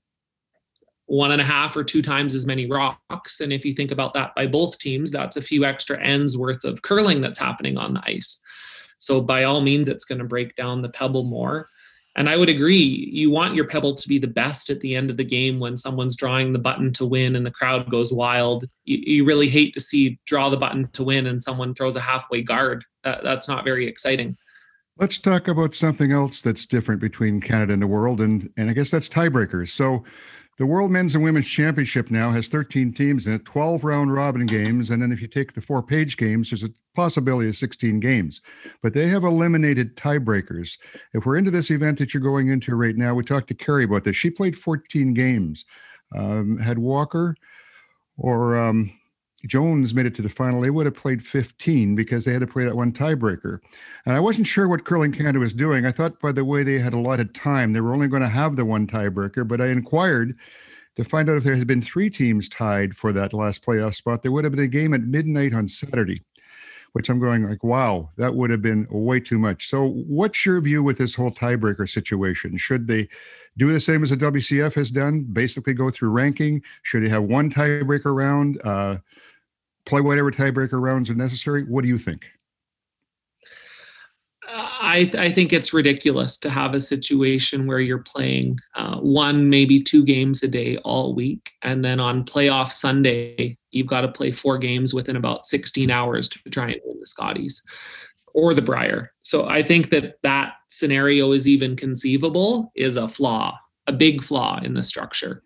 1.5 or 2 times as many rocks. And if you think about that by both teams, that's a few extra ends worth of curling that's happening on the ice. So by all means, it's going to break down the pebble more. And I would agree, you want your pebble to be the best at the end of the game when someone's drawing the button to win and the crowd goes wild. You really hate to see draw the button to win and someone throws a halfway guard. That's not very exciting. Let's talk about something else that's different between Canada and the world, and I guess that's tiebreakers. So the World Men's and Women's Championship now has 13 teams in it, 12 round-robin games, and then if you take the 4-page games, there's a possibility of 16 games. But they have eliminated tiebreakers. If we're into this event that you're going into right now, we talked to Carrie about this. She played 14 games. Had Walker or Jones made it to the final, they would have played 15 because they had to play that one tiebreaker. And I wasn't sure what Curling Canada was doing. I thought by the way they had allotted time, they were only going to have the one tiebreaker, but I inquired to find out if there had been 3 teams tied for that last playoff spot. There would have been a game at midnight on Saturday, which I'm going like, wow, that would have been way too much. So what's your view with this whole tiebreaker situation? Should they do the same as the WCF has done, basically go through ranking? Should they have one tiebreaker round? Play whatever tiebreaker rounds are necessary? What do you think? I think it's ridiculous to have a situation where you're playing 1, maybe 2 games a day all week. And then on playoff Sunday, you've got to play 4 games within about 16 hours to try and win the Scotties or the Brier. So I think that scenario is even conceivable is a flaw, a big flaw in the structure.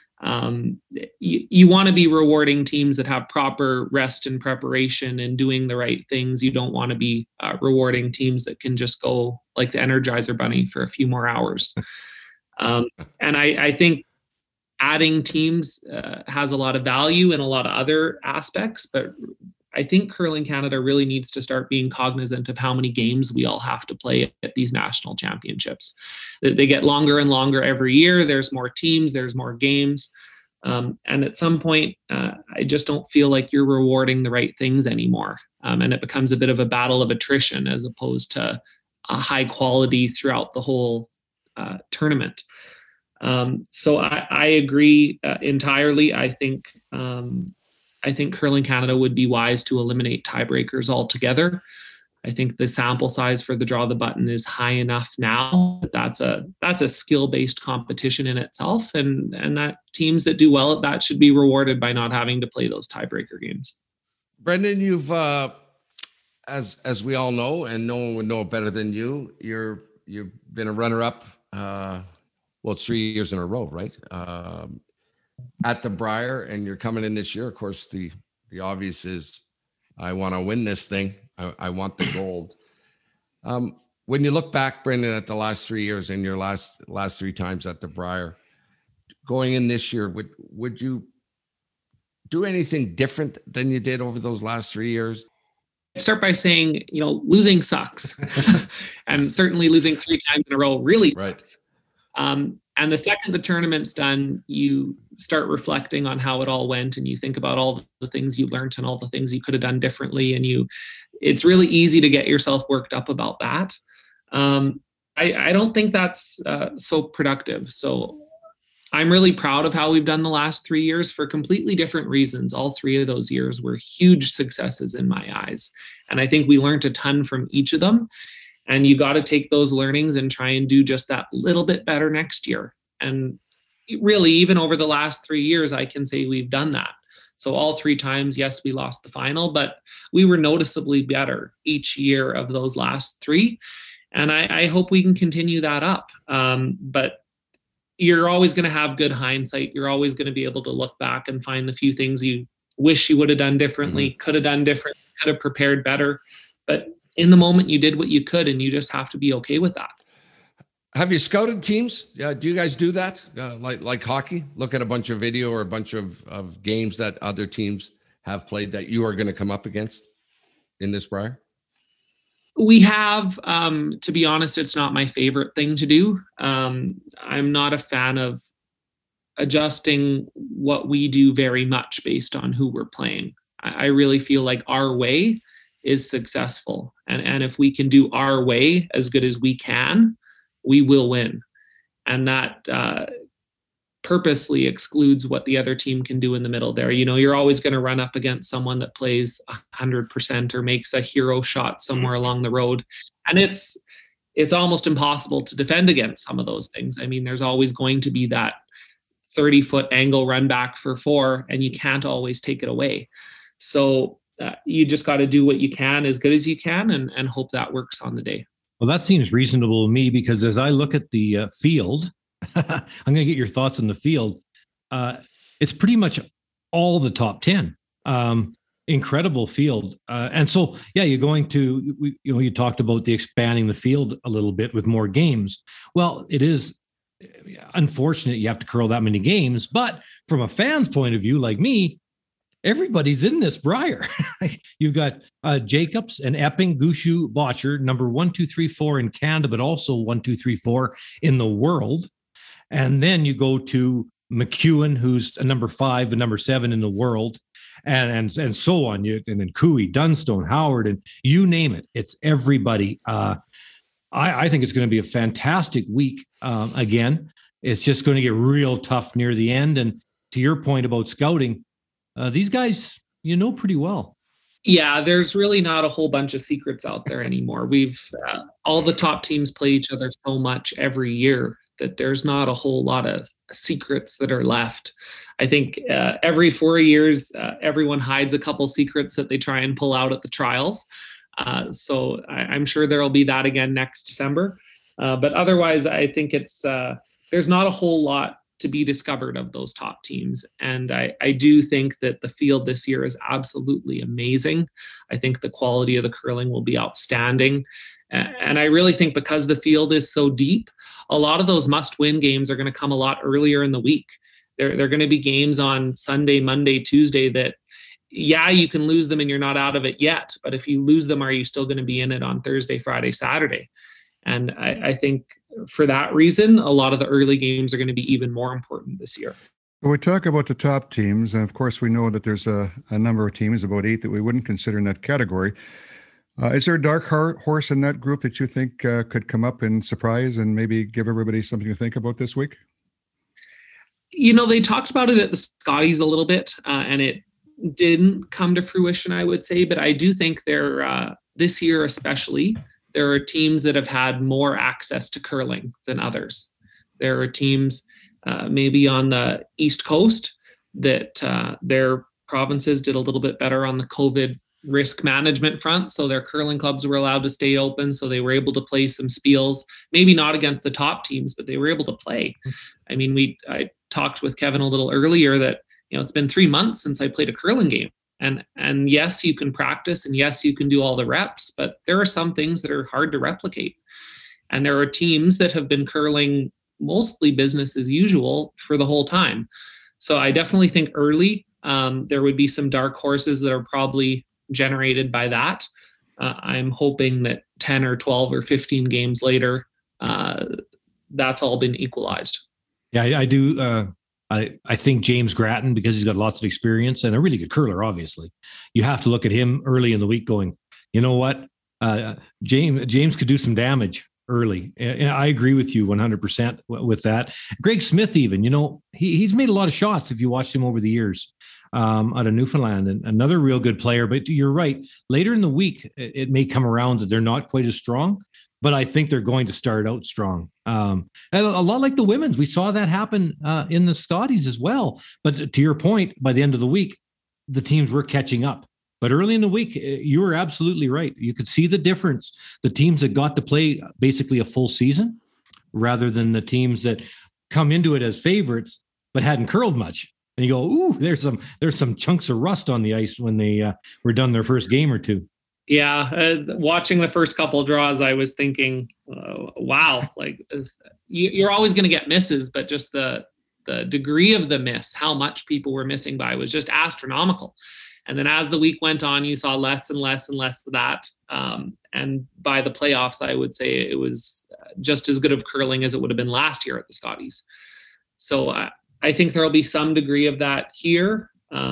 You want to be rewarding teams that have proper rest and preparation and doing the right things. You don't want to be rewarding teams that can just go like the Energizer Bunny for a few more hours. And I think adding teams has a lot of value in a lot of other aspects, but I think Curling Canada really needs to start being cognizant of how many games we all have to play at these national championships. They get longer and longer every year. There's more teams, there's more games. And at some point, I just don't feel like you're rewarding the right things anymore. And it becomes a bit of a battle of attrition as opposed to a high quality throughout the whole tournament. So I agree entirely. I think Curling Canada would be wise to eliminate tiebreakers altogether. I think the sample size for the Draw the Button is high enough now. That's a skill-based competition in itself, and that teams that do well at that should be rewarded by not having to play those tiebreaker games. Brendan, you've as we all know, and no one would know it better than you. You've been a runner-up. It's 3 years in a row, right? At the Brier, and you're coming in this year. Of course, the obvious is, I want to win this thing. I want the gold. When you look back, Brendan, at the last 3 years and your last 3 times at the Brier, going in this year, would you do anything different than you did over those last 3 years? I'd start by saying, losing sucks. And certainly losing 3 times in a row really sucks. Right. And the second the tournament's done, you start reflecting on how it all went, and you think about all the things you learned and all the things you could have done differently. And it's really easy to get yourself worked up about that. I don't think that's so productive. So I'm really proud of how we've done the last 3 years for completely different reasons. All 3 of those years were huge successes in my eyes. And I think we learned a ton from each of them. And you got to take those learnings and try and do just that little bit better next year. And really, even over the last 3 years, I can say we've done that. So all 3 times, yes, we lost the final, but we were noticeably better each year of those last 3. And I hope we can continue that up. But you're always going to have good hindsight. You're always going to be able to look back and find the few things you wish you would have done differently, could have done different, could have prepared better. But in the moment, you did what you could, and you just have to be okay with that. Have you scouted teams? Do you guys do that? Like hockey? Look at a bunch of video or a bunch of games that other teams have played that you are going to come up against in this Brier? We have, to be honest, it's not my favorite thing to do. I'm not a fan of adjusting what we do very much based on who we're playing. I really feel like our way is successful. And if we can do our way as good as we can, we will win. And that purposely excludes what the other team can do in the middle there. You're always going to run up against someone that plays 100% or makes a hero shot somewhere along the road. And it's almost impossible to defend against some of those things. I mean, there's always going to be that 30-foot angle run back for 4, and you can't always take it away. So you just got to do what you can as good as you can and hope that works on the day. Well, that seems reasonable to me, because as I look at the field, I'm going to get your thoughts on the field. It's pretty much all the top 10. Incredible field. And so, you're going to, you talked about the expanding the field a little bit with more games. Well, it is unfortunate you have to curl that many games, but from a fan's point of view, like me, everybody's in this Brier. You've got Jacobs and Epping, Gushue, Bottcher, number 1, 2, 3, 4 in Canada, but also 1, 2, 3, 4 in the world. And then you go to McEwen, who's a number 5, but number 7 in the world, and so on. And then Cooey, Dunstone, Howard, and you name it. It's everybody. I think it's going to be a fantastic week. Again, it's just going to get real tough near the end. And to your point about scouting, these guys, pretty well. Yeah, there's really not a whole bunch of secrets out there anymore. We've all the top teams play each other so much every year that there's not a whole lot of secrets that are left. I think every 4 years, everyone hides a couple secrets that they try and pull out at the trials. So I'm sure there'll be that again next December. But otherwise, I think it's there's not a whole lot to be discovered of those top teams. And I do think that the field this year is absolutely amazing. I think the quality of the curling will be outstanding. And I really think because the field is so deep, a lot of those must-win games are going to come a lot earlier in the week. They're going to be games on Sunday, Monday, Tuesday that, you can lose them and you're not out of it yet. But if you lose them, are you still going to be in it on Thursday, Friday, Saturday? And I think for that reason, a lot of the early games are going to be even more important this year. We talk about the top teams, and of course, we know that there's a number of teams, about 8, that we wouldn't consider in that category. Is there a dark horse in that group that you think could come up and surprise and maybe give everybody something to think about this week? They talked about it at the Scotties a little bit, and it didn't come to fruition, I would say. But I do think this year especially, there are teams that have had more access to curling than others. There are teams maybe on the East Coast that their provinces did a little bit better on the COVID risk management front. So their curling clubs were allowed to stay open. So they were able to play some spiels, maybe not against the top teams, but they were able to play. I mean, I talked with Kevin a little earlier that, it's been 3 months since I played a curling game. And yes, you can practice, and yes, you can do all the reps, but there are some things that are hard to replicate. And there are teams that have been curling mostly business as usual for the whole time. So I definitely think early there would be some dark horses that are probably generated by that. I'm hoping that 10 or 12 or 15 games later, that's all been equalized. Yeah, I do. I think James Grattan, because he's got lots of experience and a really good curler, obviously, you have to look at him early in the week going, you know what, James could do some damage early. And I agree with you 100% with that. Greg Smith, even, he's made a lot of shots if you watched him over the years out of Newfoundland, and another real good player. But you're right. Later in the week, it may come around that they're not quite as strong, but I think they're going to start out strong. And a lot like the women's. We saw that happen in the Scotties as well. But to your point, by the end of the week, the teams were catching up. But early in the week, you were absolutely right. You could see the difference. The teams that got to play basically a full season rather than the teams that come into it as favorites but hadn't curled much. And you go, ooh, there's some chunks of rust on the ice when they were done their first game or two. Yeah, watching the first couple of draws, I was thinking, wow, like you're always going to get misses, but just the degree of the miss, how much people were missing by was just astronomical. And then as the week went on, you saw less and less and less of that. And by the playoffs, I would say it was just as good of curling as it would have been last year at the Scotties. So I think there'll be some degree of that here.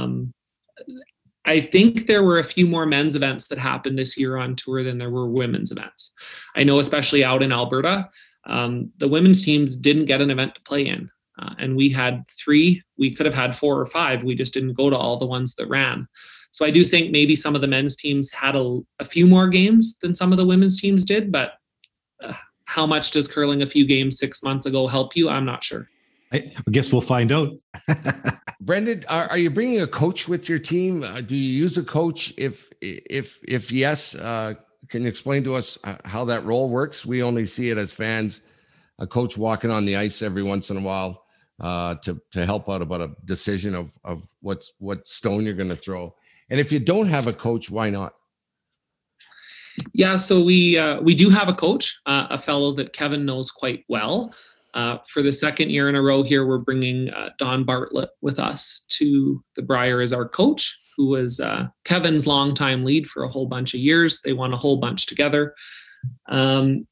I think there were a few more men's events that happened this year on tour than there were women's events. I know, especially out in Alberta, the women's teams didn't get an event to play in. And we had 3, we could have had 4 or 5. We just didn't go to all the ones that ran. So I do think maybe some of the men's teams had a few more games than some of the women's teams did, but how much does curling a few games 6 months ago help you? I'm not sure. I guess we'll find out. Brendan, are you bringing a coach with your team? Do you use a coach? If yes, can you explain to us how that role works? We only see it as fans, a coach walking on the ice every once in a while to help out about a decision of what stone you're going to throw. And if you don't have a coach, why not? Yeah, so we do have a coach, a fellow that Kevin knows quite well. For the second year in a row here, we're bringing Don Bartlett with us to the Brier as our coach, who was Kevin's longtime lead for a whole bunch of years. They won a whole bunch together. And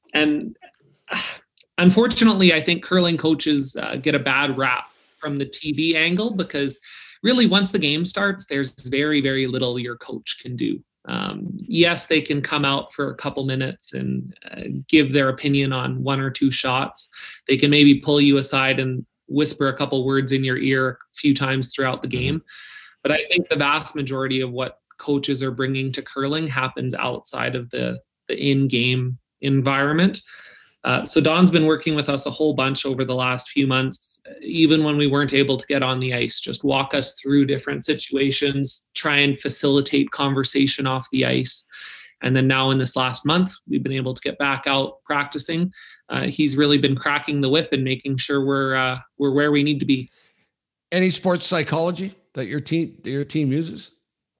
unfortunately, I think curling coaches get a bad rap from the TV angle because really once the game starts, there's very, very little your coach can do. Yes, they can come out for a couple minutes and give their opinion on 1 or 2 shots. They can maybe pull you aside and whisper a couple words in your ear a few times throughout the game. But I think the vast majority of what coaches are bringing to curling happens outside of the in-game environment. So Don's been working with us a whole bunch over the last few months, even when we weren't able to get on the ice, just walk us through different situations, try and facilitate conversation off the ice. And then now in this last month, we've been able to get back out practicing. He's really been cracking the whip and making sure we're where we need to be. Any sports psychology that your team uses?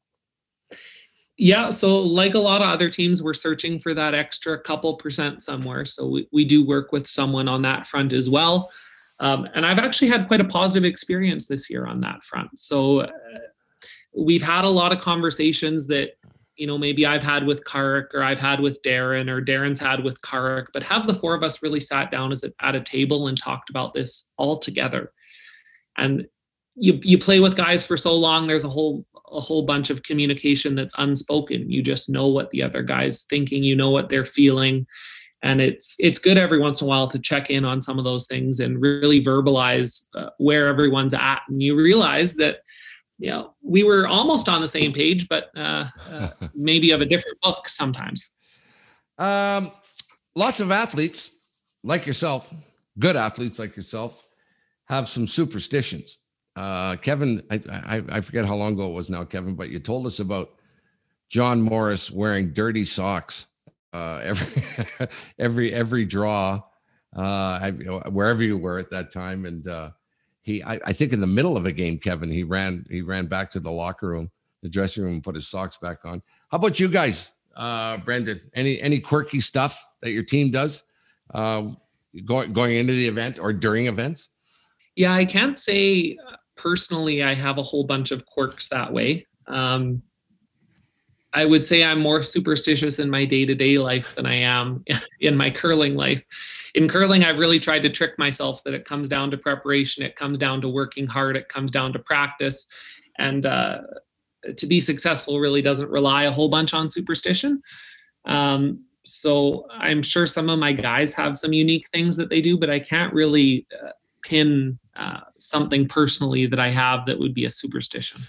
Yeah, so like a lot of other teams, we're searching for that extra couple percent somewhere. So we do work with someone on that front as well. And I've actually had quite a positive experience this year on that front. So we've had a lot of conversations that, maybe I've had with Karrick or I've had with Darren or Darren's had with Karrick, but have the 4 of us really sat down at a table and talked about this all together. And you play with guys for so long, there's a whole bunch of communication that's unspoken. You just know what the other guy's thinking, you know what they're feeling. And it's good every once in a while to check in on some of those things and really verbalize where everyone's at. And you realize that, we were almost on the same page, but maybe of a different book sometimes. Lots of athletes like yourself, good athletes like yourself, have some superstitions. Kevin, I forget how long ago it was now, Kevin, but you told us about John Morris wearing dirty socks every draw, wherever you were at that time. And I think in the middle of a game, Kevin, he ran back to the locker room, the dressing room, and put his socks back on. How about you guys, Brendan? Any quirky stuff that your team does going into the event or during events? Yeah, I can't say personally I have a whole bunch of quirks that way. I would say I'm more superstitious in my day-to-day life than I am in my curling life. In curling, I've really tried to trick myself that it comes down to preparation, it comes down to working hard, it comes down to practice. And to be successful really doesn't rely a whole bunch on superstition. So I'm sure some of my guys have some unique things that they do, but I can't really pin something personally that I have that would be a superstition.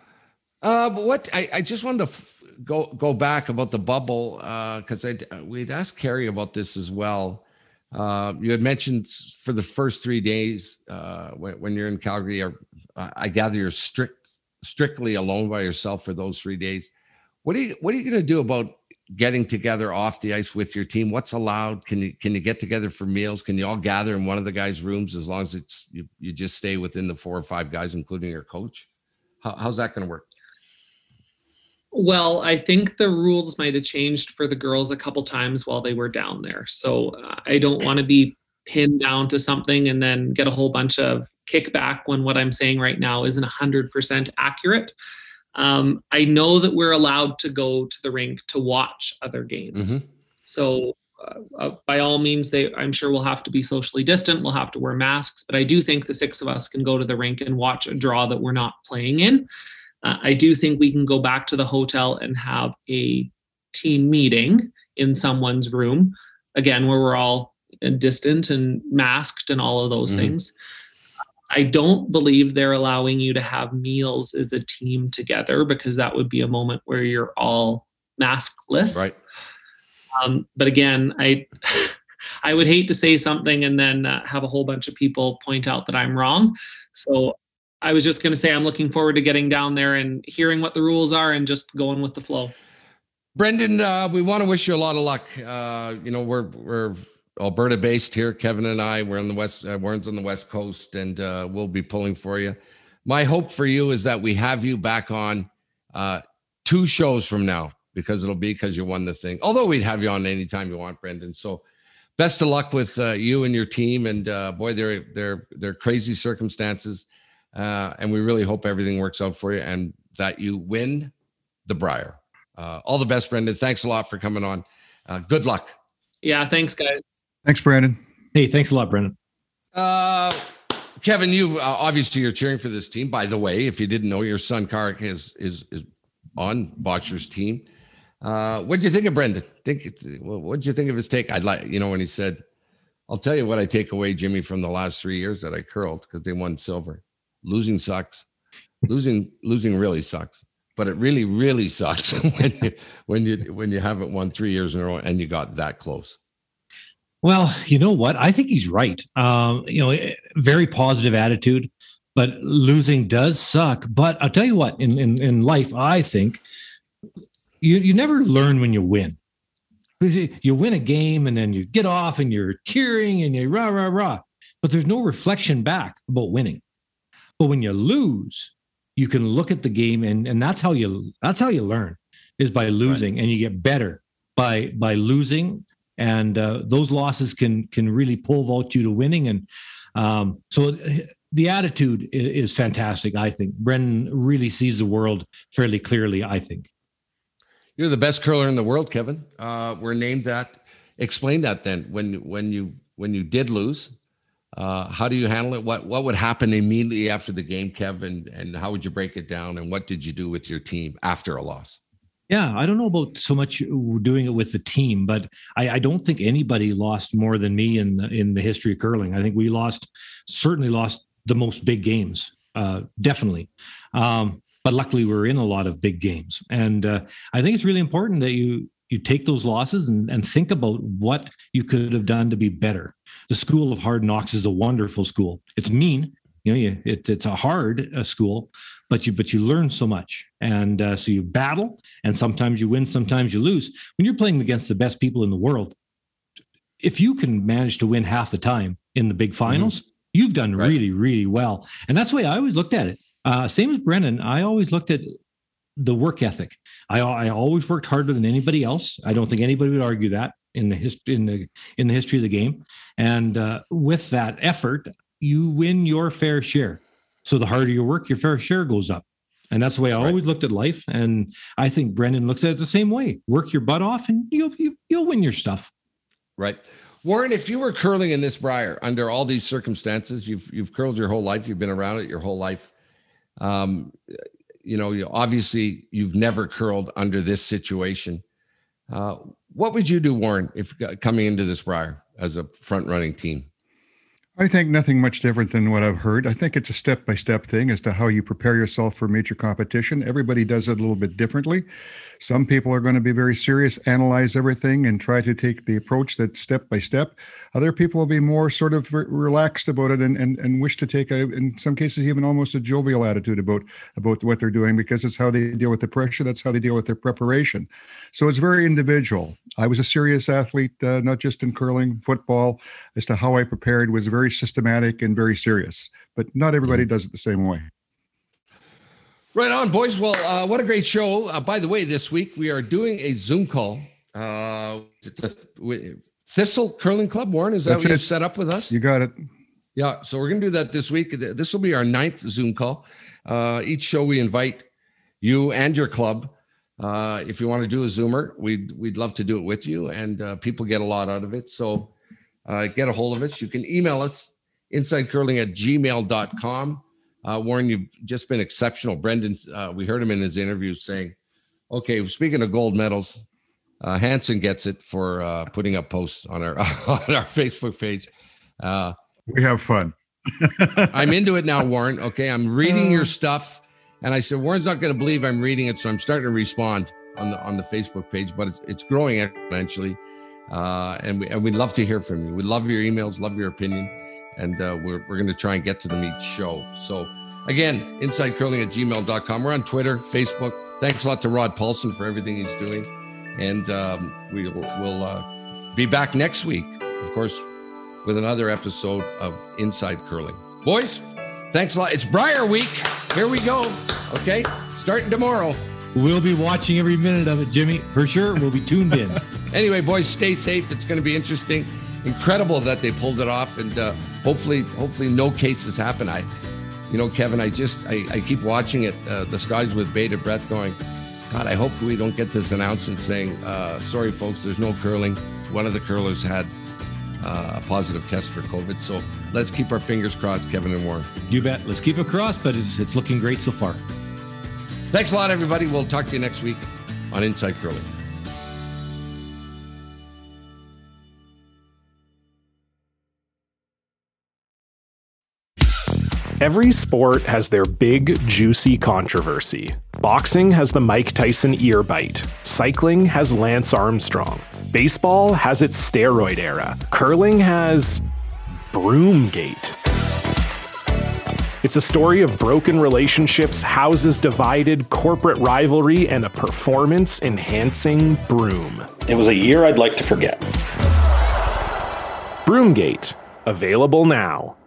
But I just wanted to go back about the bubble because we'd asked Carrie about this as well. You had mentioned for the first 3 days when you're in Calgary, I gather you're strictly alone by yourself for those 3 days. What are you going to do about getting together off the ice with your team? What's allowed? Can you get together for meals? Can you all gather in one of the guys' rooms as long as it's you just stay within the 4 or 5 guys, including your coach? How's that going to work? Well, I think the rules might have changed for the girls a couple times while they were down there. So I don't want to be pinned down to something and then get a whole bunch of kickback when what I'm saying right now isn't 100% accurate. I know that we're allowed to go to the rink to watch other games. Mm-hmm. So by all means, I'm sure we'll have to be socially distant. We'll have to wear masks, but I do think the 6 of us can go to the rink and watch a draw that we're not playing in. I do think we can go back to the hotel and have a team meeting in someone's room, again, where we're all distant and masked and all of those things. I don't believe they're allowing you to have meals as a team together because that would be a moment where you're all maskless. Right. But again, I would hate to say something and then have a whole bunch of people point out that I'm wrong. So I was just going to say I'm looking forward to getting down there and hearing what the rules are and just going with the flow. Brendan, we want to wish you a lot of luck. We're Alberta based here. Kevin and I, we're on the West Coast, and we'll be pulling for you. My hope for you is that we have you back on 2 shows from now because you won the thing. Although we'd have you on anytime you want, Brendan. So best of luck with you and your team. And boy, they're crazy circumstances. And we really hope everything works out for you and that you win the Brier. All the best, Brendan. Thanks a lot for coming on. Good luck. Yeah, thanks, guys. Thanks, Brandon. Hey, thanks a lot, Brendan. Kevin, you obviously you're cheering for this team. By the way, if you didn't know, your son Karek is on Botcher's team. What did you think of Brendan? What did you think of his take? When he said, "I'll tell you what I take away, Jimmy, from the last 3 years that I curled because they won silver. Losing sucks. Losing really sucks. But it really, really sucks when you haven't won 3 years in a row and you got that close." Well, you know what? I think he's right. Very positive attitude, but losing does suck. But I'll tell you what, in life, I think you never learn when you win. You win a game and then you get off and you're cheering and you rah, rah, rah. But there's no reflection back about winning. But when you lose, you can look at the game and that's how you learn is by losing, right. And you get better by losing. And those losses can really pole vault you to winning. And so the attitude is fantastic, I think. Brendan really sees the world fairly clearly, I think. You're the best curler in the world, Kevin. We're named that. Explain that then. When you did lose, How do you handle it? What would happen immediately after the game, Kevin? And how would you break it down? And what did you do with your team after a loss? Yeah, I don't know about so much doing it with the team, but I don't think anybody lost more than me in the history of curling. I think we certainly lost the most big games, definitely. But luckily, we're in a lot of big games. And I think it's really important that you take those losses and think about what you could have done to be better. The School of Hard Knocks is a wonderful school. It's mean. It's a hard school, but you learn so much. And so you battle, and sometimes you win, sometimes you lose. When you're playing against the best people in the world, if you can manage to win half the time in the big finals, you've done really, really well. And that's the way I always looked at it. Same as Brendan, I always looked at the work ethic. I always worked harder than anybody else. I don't think anybody would argue that in the history of the game. And with that effort, you win your fair share. So the harder you work, your fair share goes up. And that's the way I always looked at life. And I think Brendan looks at it the same way. Work your butt off and you'll win your stuff. Right. Warren, if you were curling in this Brier under all these circumstances, you've curled your whole life, you've been around it your whole life. Obviously you've never curled under this situation. What would you do, Warren, if coming into this Brier as a front running team? I think nothing much different than what I've heard. I think it's a step-by-step thing as to how you prepare yourself for major competition. Everybody does it a little bit differently. Some people are going to be very serious, analyze everything, and try to take the approach that's step-by-step. Other people will be more sort of relaxed about it and wish to take, in some cases, even almost a jovial attitude about what they're doing, because it's how they deal with the pressure. That's how they deal with their preparation. So it's very individual. I was a serious athlete, not just in curling, football. As to how I prepared was very systematic and very serious, but not everybody does it the same way. Right on, boys. Well, what a great show. By the way, this week we are doing a Zoom call. Thistle Curling Club, Warren, is that what you've set up with us? You got it. Yeah, so we're going to do that this week. This will be our 9th Zoom call. Each show we invite you and your club. If you want to do a Zoomer, we'd love to do it with you, and people get a lot out of it. So get a hold of us. You can email us, insidecurling@gmail.com. Warren, you've just been exceptional. Brendan, we heard him in his interview saying, okay, speaking of gold medals, Hansen gets it for putting up posts on our Facebook page. We have fun. I'm into it now, Warren. Okay, I'm reading your stuff. And I said, Warren's not going to believe I'm reading it, so I'm starting to respond on the Facebook page, but it's growing exponentially. And we'd love to hear from you. We love your emails, love your opinion. And we're going to try and get to them each show. So again, insidecurling@gmail.com. We're on Twitter, Facebook. Thanks a lot to Rod Paulson for everything he's doing. And we'll be back next week, of course, with another episode of Inside Curling. Boys, thanks a lot. It's Brier Week. Here we go. Okay, starting tomorrow. We'll be watching every minute of it, Jimmy, for sure. We'll be tuned in. Anyway, boys, stay safe. It's going to be interesting. Incredible that they pulled it off, and hopefully no cases happen. Kevin, I keep watching it, the skies with bated breath, going, God, I hope we don't get this announcement saying, sorry, folks, there's no curling. One of the curlers had a positive test for COVID. So let's keep our fingers crossed, Kevin and Warren. You bet. Let's keep it crossed, but it's looking great so far. Thanks a lot, everybody. We'll talk to you next week on Inside Curling. Every sport has their big, juicy controversy. Boxing has the Mike Tyson ear bite. Cycling has Lance Armstrong. Baseball has its steroid era. Curling has Broomgate. It's a story of broken relationships, houses divided, corporate rivalry, and a performance-enhancing broom. It was a year I'd like to forget. Broomgate. Available now.